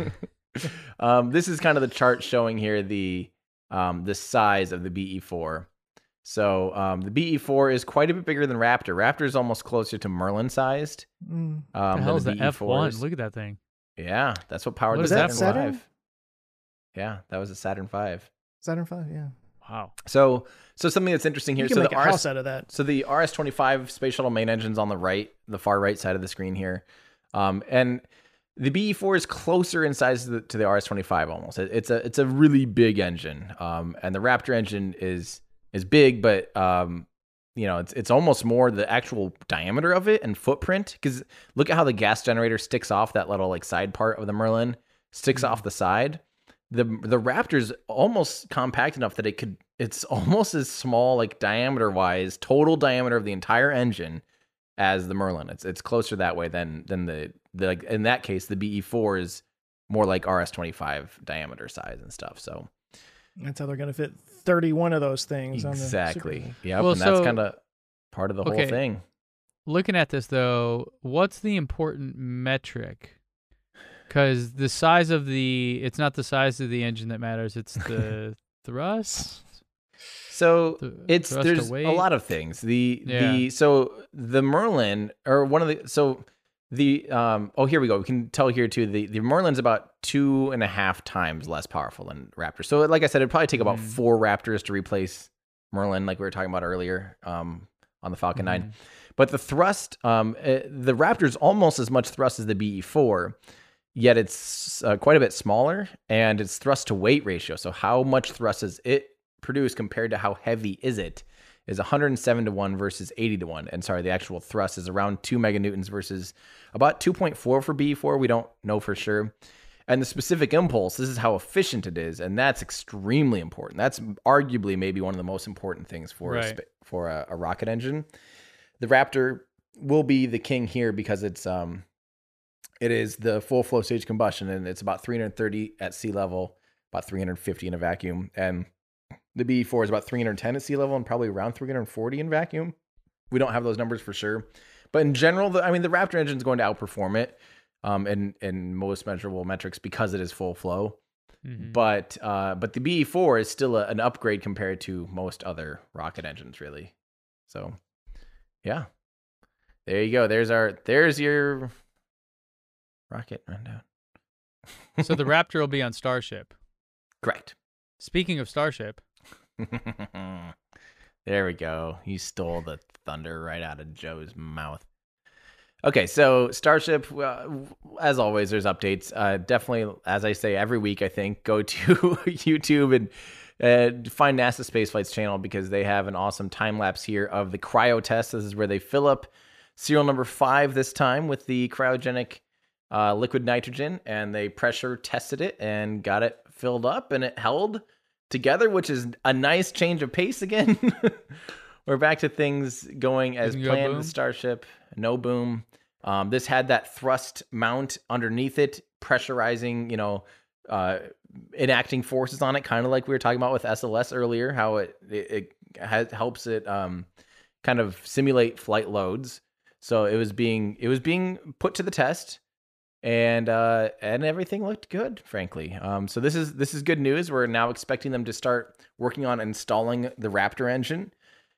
um, this is kind of the chart showing here the um, the size of the B E four. So um, the B E four is quite a bit bigger than Raptor. Raptor is almost closer to Merlin sized. Mm. Um, the hell is than the F one? B E fours. Look at that thing. Yeah, that's what powered What the is that, Saturn Saturn? five. Yeah, that was a Saturn five. Saturn five, yeah. Wow. So, so something that's interesting here. You can so make the a R S, house out of that. so the R S twenty-five space shuttle main engine's on the right, the far right side of the screen here, um, and the B E four is closer in size to the, to the R S twenty-five almost. It, it's a it's a really big engine, um, and the Raptor engine is is big, but um, you know it's it's almost more the actual diameter of it and footprint. Because look at how the gas generator sticks off that little like side part of the Merlin, sticks Mm-hmm. off the side. The the Raptor's almost compact enough that it could it's almost as small like diameter wise, total diameter of the entire engine as the Merlin. It's it's closer that way than than the, the like in that case the B E four is more like R S twenty-five diameter size and stuff. So That's how they're going to fit thirty-one of those things on the exactly. Super- Yep, Well, and that's so- kind of part of the okay. whole thing. Looking at this though, what's the important metric? Because the size of the, it's not the size of the engine that matters. It's the thrust. So Th- it's thrust to there's a weight? lot of things. The Yeah. the so the Merlin or one of the so the um oh here we go. We can tell here too. The the Merlin's about two and a half times less powerful than Raptor. So like I said, it'd probably take about Mm. four Raptors to replace Merlin, like we were talking about earlier um on the Falcon Mhm. nine. But the thrust, um, uh, the Raptor's almost as much thrust as the B E four. Yet it's uh, quite a bit smaller, and its thrust to weight ratio. So how much thrust does it produce compared to how heavy is it? Is one hundred seven to one versus eighty to one. And sorry, the actual thrust is around two meganewtons versus about two point four for B E four. We don't know for sure. And the specific impulse, this is how efficient it is, and that's extremely important. That's arguably maybe one of the most important things for a, Right. sp- for a, a rocket engine. The Raptor will be the king here because it's um. It is the full flow stage combustion, and it's about three hundred thirty at sea level, about three hundred fifty in a vacuum. And the B E four is about three hundred ten at sea level and probably around three hundred forty in vacuum. We don't have those numbers for sure. But in general, the, I mean, the Raptor engine is going to outperform it um, in, in most measurable metrics because it is full flow. Mhm. But uh, but the B E four is still a, an upgrade compared to most other rocket engines, really. So, yeah. There you go. There's our, there's your... rocket rundown. So the Raptor will be on Starship. Correct. Speaking of Starship, There we go. You stole the thunder right out of Joe's mouth. Okay, so Starship, uh, as always, there's updates. Uh, definitely, as I say every week, I think, go to YouTube and uh, find NASA Spaceflight's channel because they have an awesome time lapse here of the cryo test. This is where they fill up serial number five this time with the cryogenic uh, liquid nitrogen, and they pressure tested it and got it filled up, and it held together, which is a nice change of pace again. We're back to things going as Didn't go planned. boom? The Starship, no boom. Um, this had that thrust mount underneath it, pressurizing, you know, uh, enacting forces on it, kind of like we were talking about with S L S earlier, how it it, it has, helps it um, kind of simulate flight loads. So it was being it was being put to the test, and uh, and everything looked good, frankly. Um, so this is this is good news. We're now expecting them to start working on installing the Raptor engine.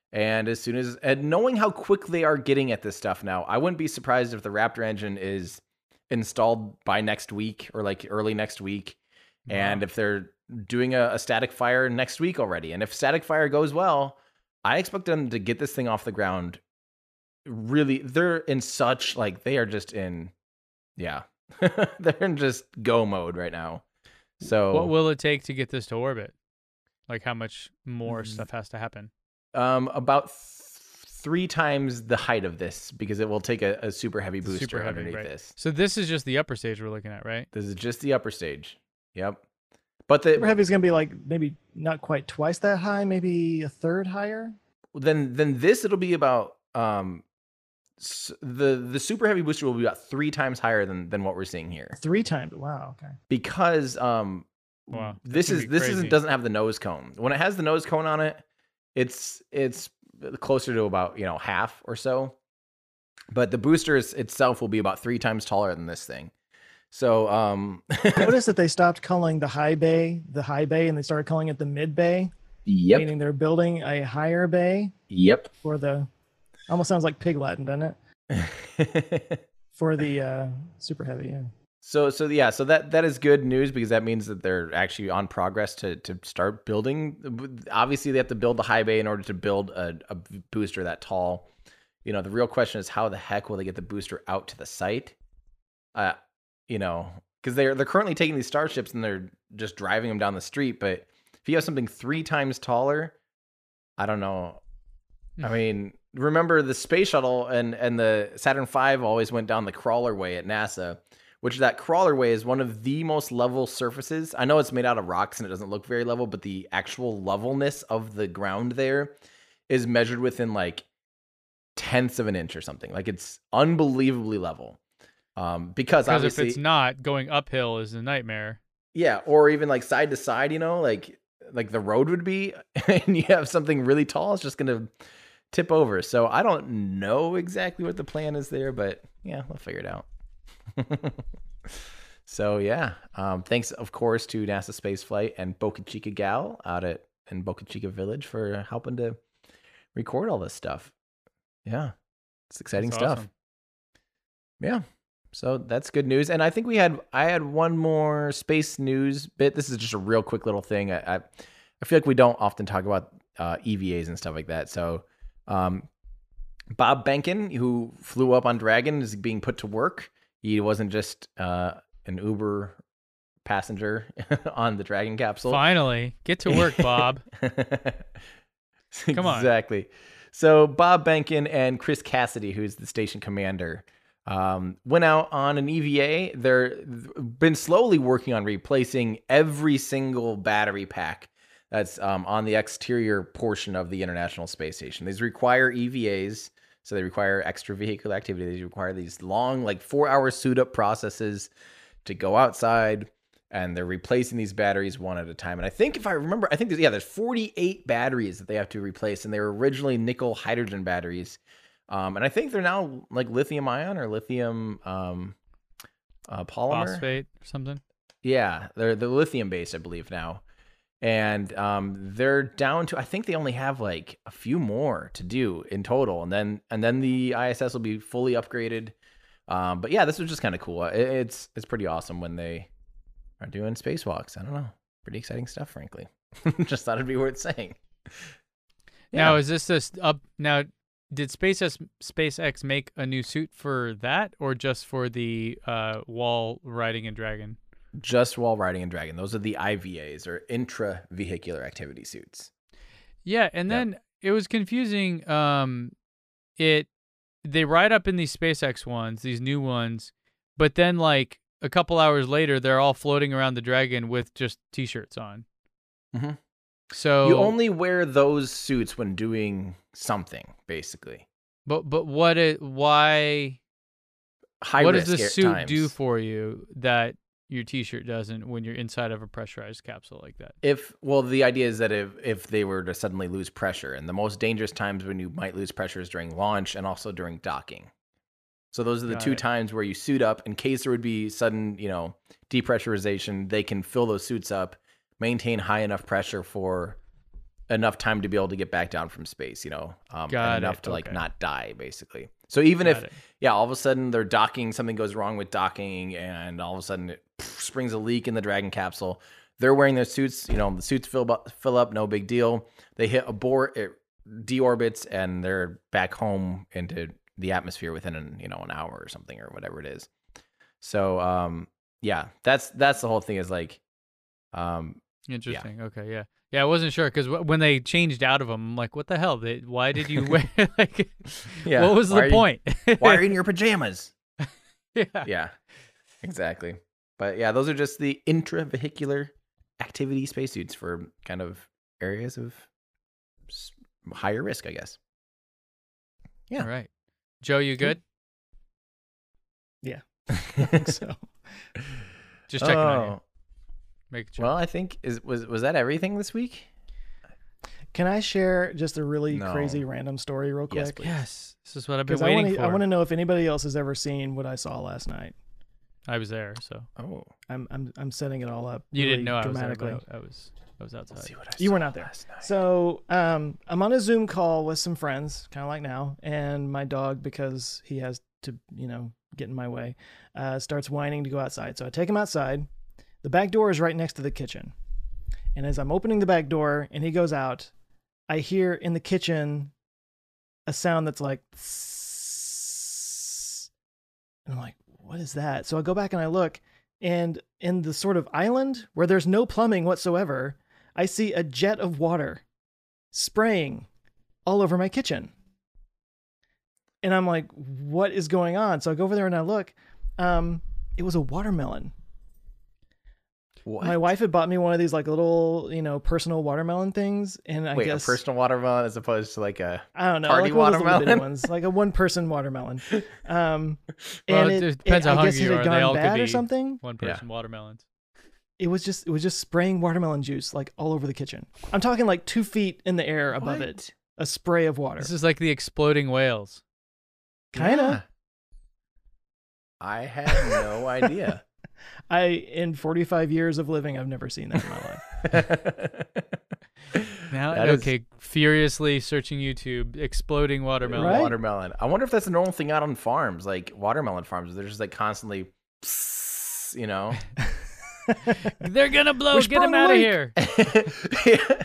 And as soon as, and knowing how quick they are getting at this stuff now, I wouldn't be surprised if the Raptor engine is installed by next week or like early next week. Wow. And if they're doing a, a static fire next week already. And if static fire goes well, I expect them to get this thing off the ground. Really, they're in such, like, they are just in, yeah, they're in just go mode right now. So what will it take to get this to orbit? Like, how much more mm-hmm. stuff has to happen? Um, about th- three times the height of this, because it will take a, a super heavy booster super heavy, underneath right. this. So this is just the upper stage we're looking at, right? This is just the upper stage. Yep. But the super heavy is going to be like maybe not quite twice that high, maybe a third higher. Then, then this it'll be about um, s- the the super heavy booster will be about three times higher than than what we're seeing here. Three times. Wow. Okay. Because um, wow, this is this isn't doesn't have the nose cone. When it has the nose cone on it, it's it's closer to about, you know, half or so. But the booster is, itself will be about three times taller than this thing. So um notice that they stopped calling the high bay the high bay and they started calling it the mid bay. Yep. Meaning they're building a higher bay. Yep. For the, almost sounds like Pig Latin, doesn't it? For the uh, super heavy, yeah. So so yeah, so that that is good news, because that means that they're actually on progress to to start building. Obviously, they have to build the high bay in order to build a, a booster that tall. You know, the real question is how the heck will they get the booster out to the site? Uh, you know, because they're they're currently taking these starships and they're just driving them down the street. But if you have something three times taller, I don't know. I mean, remember the space shuttle and and the Saturn five always went down the crawler way at NASA. Which that crawler way is one of the most level surfaces. I know it's made out of rocks and it doesn't look very level, but the actual levelness of the ground there is measured within like tenths of an inch or something. Like, it's unbelievably level. Um, because, because obviously, if it's not, going uphill is a nightmare. Yeah, or even like side to side, you know, like like the road would be, and you have something really tall, it's just gonna tip over. So I don't know exactly what the plan is there, but yeah, we'll figure it out. So yeah, um, thanks of course to NASA Spaceflight and Boca Chica Gal out at in Boca Chica Village for helping to record all this stuff. Yeah, it's exciting That's stuff. awesome. Yeah, so that's good news. And I think we had I had one more space news bit. This is just a real quick little thing. I I, I feel like we don't often talk about uh, E V As and stuff like that. So um, Bob Behnken, who flew up on Dragon, is being put to work. He wasn't just uh, an Uber passenger on the Dragon capsule. Finally, get to work, Bob. Come on. Exactly. So Bob Behnken and Chris Cassidy, who's the station commander, um, went out on an E V A. They've been slowly working on replacing every single battery pack that's um, on the exterior portion of the International Space Station. These require E V As. So they require extravehicular activity. They require these long, like four-hour suit-up processes to go outside, and they're replacing these batteries one at a time. And I think, if I remember, I think there's, yeah, there's forty-eight batteries that they have to replace, and they were originally nickel-hydrogen batteries. Um, and I think they're now like lithium-ion or lithium um, uh, polymer. Phosphate or something. Yeah, they're they're lithium-based, I believe, now. And um, they're down to, I think they only have like a few more to do in total. And then and then the I S S will be fully upgraded. Um, but yeah, this was just kind of cool. It, it's it's pretty awesome when they are doing spacewalks. I don't know. Pretty exciting stuff, frankly. Just thought it'd be worth saying. Yeah. Now, is this this up? Now, did SpaceX, SpaceX make a new suit for that, or just for the uh, wall riding and Dragon? Just while riding in Dragon. Those are the I V As, or intravehicular activity suits. Yeah, and then yep. It was confusing. Um, it they ride up in these SpaceX ones, these new ones, but then like a couple hours later, they're all floating around the Dragon with just t-shirts on. Mm-hmm. So you only wear those suits when doing something, basically. But but what it why? High what risk does this suit times. do for you that your t-shirt doesn't when you're inside of a pressurized capsule like that? If well, the idea is that if if they were to suddenly lose pressure, and the most dangerous times when you might lose pressure is during launch and also during docking. So those are the Got two it. times where you suit up in case there would be sudden, you know, depressurization. They can fill those suits up, maintain high enough pressure for enough time to be able to get back down from space, you know, um, Got and enough it, to like okay. not die, basically. So even Got if, it. yeah, all of a sudden they're docking, something goes wrong with docking, and all of a sudden it pff, springs a leak in the Dragon capsule. They're wearing their suits, you know, the suits fill up, fill up, no big deal. They hit abort, it deorbits, and they're back home into the atmosphere within an, you know, an hour or something or whatever it is. So, um, yeah, that's that's the whole thing. Is like, um, Interesting. Okay, yeah, yeah. I wasn't sure because w- when they changed out of them, I'm like, what the hell? They, why did you wear? Like, yeah, what was why the are you- point? why are you in your pajamas? yeah. Yeah, exactly. But yeah, those are just the intravehicular activity spacesuits for kind of areas of s- higher risk, I guess. Yeah. All right, Joe, you good? I think so. Just checking on you. Oh, Make sure. well, I think is was was that everything this week? Can I share just a really No. crazy random story real Yes, quick? please. Yes, this is what I've been Because I waiting want to for. I want to know if anybody else has ever seen what I saw last night. I was there, so Oh, I'm I'm I'm setting it all up. you really didn't know I was there. dramatically. But I was. I was outside. let's see what I You saw were not there. last night. So um, I'm on a Zoom call with some friends, kind of like now, and my dog, because he has to, you know, get in my way, uh, starts whining to go outside. So I take him outside. The back door is right next to the kitchen. And as I'm opening the back door and he goes out, I hear in the kitchen a sound that's like, "Tss." And I'm like, what is that? So I go back and I look, and in the sort of island where there's no plumbing whatsoever, I see a jet of water spraying all over my kitchen. And I'm like, what is going on? So I go over there and I look. Um, it was a watermelon. What? My wife had bought me one of these like little, you know, personal watermelon things. And I Wait, guess, a personal watermelon as opposed to like a I don't know, party like one of those little bitty watermelon? ones, like a one person watermelon. Um, Well, and it it, depends it- how I guess hungry it you had are. They gone all could bad or be- something. One Yeah. person watermelons. It was just, it was just spraying watermelon juice like all over the kitchen. I'm talking like two feet in the air above What? it. A spray of water. This is like the exploding whales. Kinda. Yeah. I had no idea. I, in forty-five years of living, I've never seen that in my life. Now, That is- okay, furiously searching YouTube, exploding watermelon. Right? Watermelon. I wonder if that's a normal thing out on farms, like watermelon farms. They're just like constantly, you know. They're gonna blow. We Get them sprung out of a here. Yeah.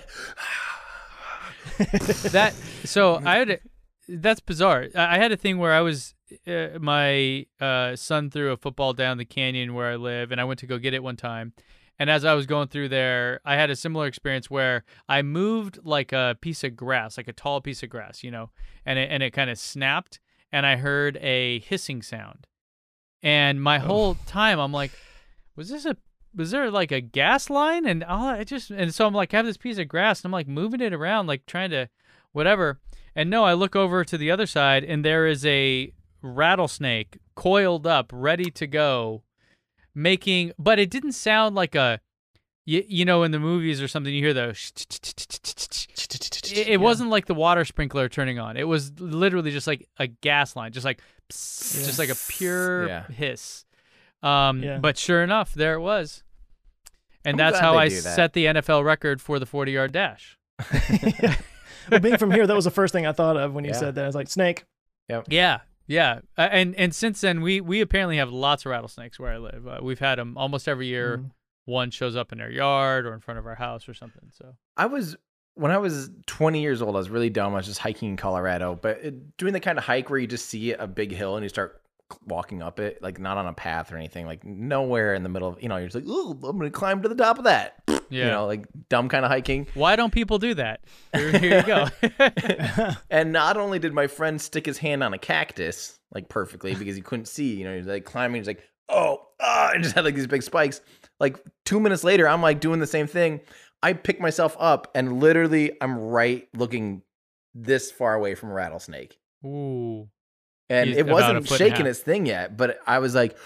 That so I had a, that's bizarre. I I had a thing where I was uh, my uh, son threw a football down the canyon where I live, and I went to go get it one time. And as I was going through there, I had a similar experience where I moved like a piece of grass, like a tall piece of grass, you know, and it and it kind of snapped, and I heard a hissing sound. And my whole time, I'm like, was this a was there like a gas line? And all I just and so I'm like, I have this piece of grass, and I'm like moving it around, like trying to whatever. And no, I look over to the other side, and there is a rattlesnake coiled up, ready to go, making. But it didn't sound like a, you, you know, in the movies or something, you hear the. It, it wasn't like the water sprinkler turning on. It was literally just like a gas line, just like, psst, just like a pure Yeah. hiss. Um, Yeah. But sure enough, there it was. And I'm that's glad how they I do that. set the N F L record for the forty-yard dash. Well, being from here, that was the first thing I thought of when you Yeah. said that. I was like, snake. Yeah, yeah. Uh, and and since then, we we apparently have lots of rattlesnakes where I live. Uh, we've had them almost every year. Mhm. One shows up in our yard or in front of our house or something. So I was when I was twenty years old. I was really dumb. I was just hiking in Colorado, but it, doing the kind of hike where you just see a big hill and you start walking up it, like not on a path or anything, like nowhere in the middle of, you know, you're just like, oh, I'm gonna climb to the top of that. yeah. You know, like dumb kind of hiking. Why don't people do that? Here, here you go. And not only did my friend stick his hand on a cactus like perfectly because he couldn't see, you know, he's like climbing, he's like, oh, ah, and just had like these big spikes. Like two minutes later, I'm like doing the same thing. I pick myself up and literally I'm right looking this far away from a rattlesnake. Ooh. And He's it about a wasn't foot and a shaking half. its thing yet, but I was like,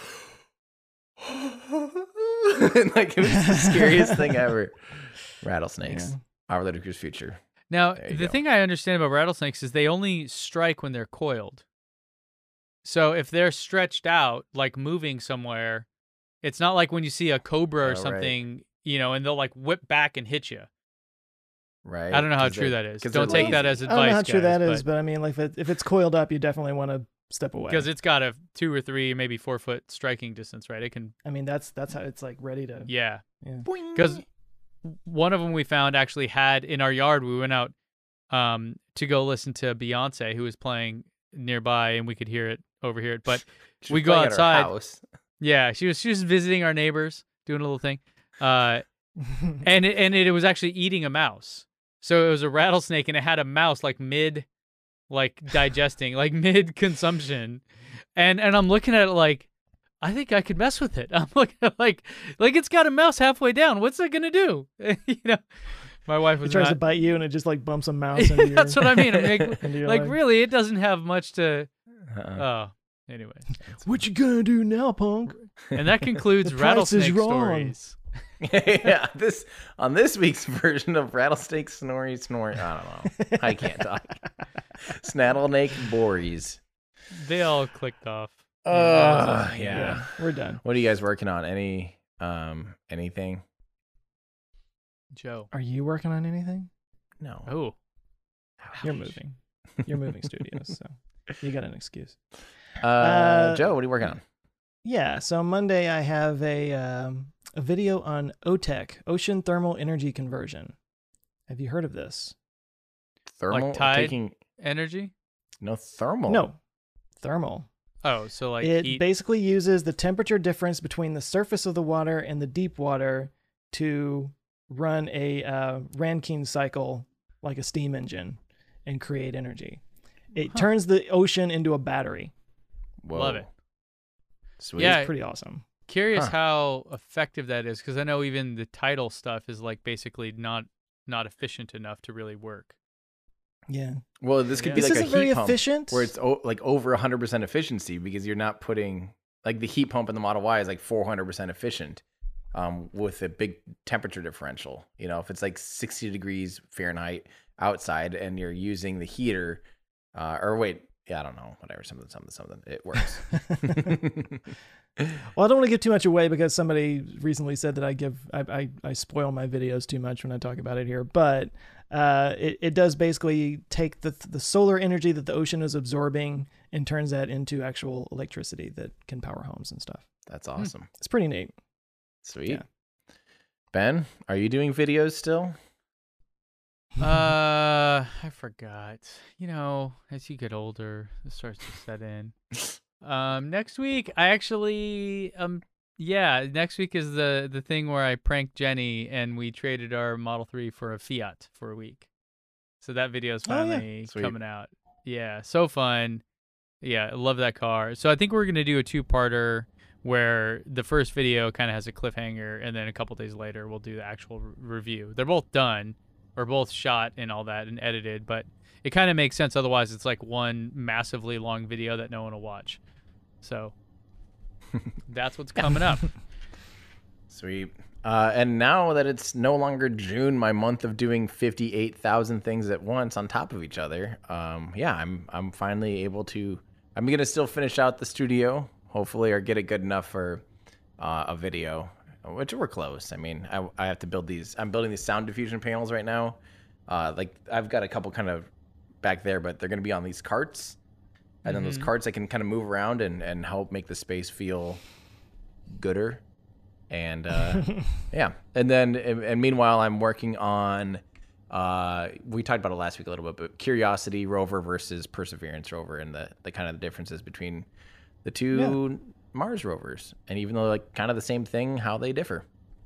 and like it was the scariest thing ever. Rattlesnakes, Yeah. our ludicrous future. Now, There you the go. thing I understand about rattlesnakes is they only strike when they're coiled. So if they're stretched out, like moving somewhere, it's not like when you see a cobra Oh, or right. something, you know, and they'll like whip back and hit you. right? I don't know how 'Cause true they're- that is. 'cause Don't they're take that lazy. as I don't know how advice, true that guys, is, but I mean, like if, it, if it's coiled up, you definitely want to step away. because it's got a two or three, maybe four foot striking distance, right? It can, I mean, that's that's how it's like ready to. yeah. Yeah. Boing. Because one of them we found actually had in our yard. We went out um, to go listen to Beyonce, who was playing nearby, and we could hear it, overhear it. But She's we go playing at our outside. house. yeah, she was she was visiting our neighbors, doing a little thing, uh, and it, and it, it was actually eating a mouse. So it was a rattlesnake, and it had a mouse like mid, like digesting, like mid consumption, and and I'm looking at it like, I think I could mess with it. I'm looking at like like it's got a mouse halfway down. What's it gonna do? you know, my wife It was tries not. to bite you, and it just like bumps a mouse into your. That's what I mean. I'm like, into your like leg. really, it doesn't have much to. Uh-uh. Oh, anyway, What you gonna do now, punk? and that concludes The price is rattlesnake wrong. stories. yeah, this on this week's version of Rattlesnake Snorri Snorri. I don't know. I can't talk. Snattlenake Bories. They all clicked off. Uh, Yeah, yeah. Yeah, we're done. What are you guys working on? Any um anything? Joe. Are you working on anything? No. Oh, You're moving. You're moving studios, so you got an excuse. Uh, Uh, Joe, what are you working on? Yeah, so Monday I have a um, a video on O T E C, Ocean Thermal Energy Conversion. Have you heard of this? Thermal Tide? taking energy. no thermal. No, thermal. Oh, so like it heat. basically uses the temperature difference between the surface of the water and the deep water to run a uh, Rankine cycle like a steam engine and create energy. It Huh. turns the ocean into a battery. Whoa. Love it. Sweet. Yeah. It's pretty awesome. Curious Huh. how effective that is, because I know even the tidal stuff is like basically not not efficient enough to really work. Yeah. Well, this could Yeah. be This like a isn't very heat pump efficient. where it's o- like over one hundred percent efficiency because you're not putting like the heat pump in the Model Y is like four hundred percent efficient um, with a big temperature differential. You know, if it's like sixty degrees Fahrenheit outside and you're using the heater, uh, or wait, yeah, I don't know, whatever, something, something, something, it works. Well, I don't want to give too much away because somebody recently said that I give I, I, I spoil my videos too much when I talk about it here. But uh, it, it does basically take the the solar energy that the ocean is absorbing and turns that into actual electricity that can power homes and stuff. That's awesome. It's pretty neat. Sweet. Yeah. Ben, are you doing videos still? Uh, I forgot. You know, as you get older, it starts to set in. Um, next week, I actually, um, yeah, next week is the the thing where I pranked Jenny and we traded our Model three for a Fiat for a week. So that video is Oh, yeah. finally Sweet. coming out. Yeah, so fun. Yeah, I love that car. So I think we're gonna do a two-parter where the first video kind of has a cliffhanger, and then a couple days later we'll do the actual re- review. They're both done, or both shot and all that and edited, but it kind of makes sense. Otherwise, it's like one massively long video that no one will watch. So that's what's coming up. Sweet. Uh, and now that it's no longer June, my month of doing fifty-eight thousand things at once on top of each other, um, yeah, I'm I'm finally able to. I'm gonna still finish out the studio, hopefully, or get it good enough for uh, a video, which we're close. I mean, I I have to build these. I'm building these sound diffusion panels right now. Uh, like I've got a couple kind of back there, but they're gonna be on these carts, and then those Mhm. carts I can kind of move around and and help make the space feel gooder. And uh, yeah, and then and, and meanwhile, I'm working on. Uh, we talked about it last week a little bit, but Curiosity rover versus Perseverance rover, and the the kind of the differences between the two Mars rovers, and even though like kind of the same thing, how they differ.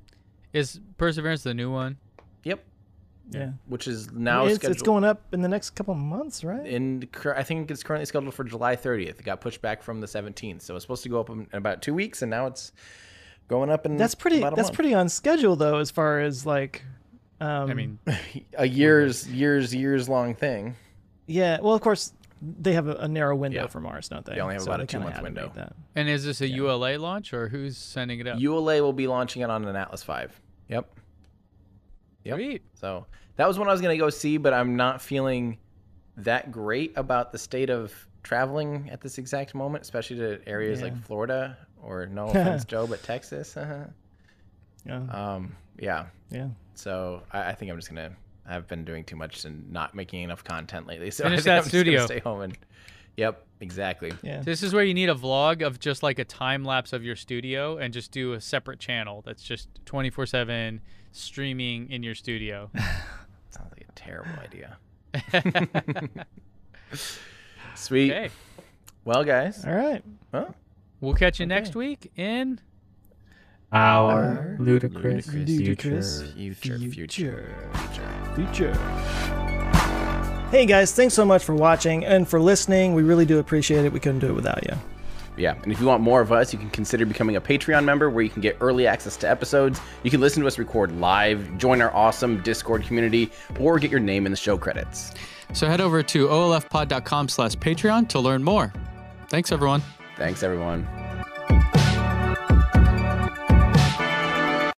Is Perseverance the new one? Yep, Yeah. which is now it's, scheduled. it's going up in the next couple of months, right? in cur- I think it's currently scheduled for July thirtieth. It got pushed back from the seventeenth, so it's supposed to go up in, in about two weeks, and now it's going up in That's pretty. about a That's month. pretty on schedule though, as far as like. Um, I mean, a years years years long thing. yeah. Well, of course, they have a, a narrow window Yeah. for Mars, don't they? They only have So about a they kinda two-month had to window. make that. and is this a Yeah. U L A launch, or who's sending it up? U L A will be launching it on an Atlas five. Yep. Yep. Sweet. So that was when I was gonna go see, but I'm not feeling that great about the state of traveling at this exact moment, especially to areas Yeah. like Florida or no offense, Joe, but Texas. Yeah. um, yeah. yeah. So I, I think I'm just gonna I've been doing too much and not making enough content lately. So Finish I think that I'm studio. Just gonna stay home and. Yep, exactly. Yeah. This is where you need a vlog of just like a time lapse of your studio and just do a separate channel that's just twenty-four seven streaming in your studio. Sounds like a terrible idea. Sweet. Okay. Well, guys. All right. Well, We'll catch you Okay. next week in Our ludicrous, Ludicrous future. future, future, future. Future. Hey guys, thanks so much for watching and for listening. We really do appreciate it. We couldn't do it without you. Yeah, and if you want more of us, you can consider becoming a Patreon member where you can get early access to episodes. You can listen to us record live, join our awesome Discord community, or get your name in the show credits. So head over to olfpod.com slash Patreon to learn more. Thanks, everyone. Thanks, everyone.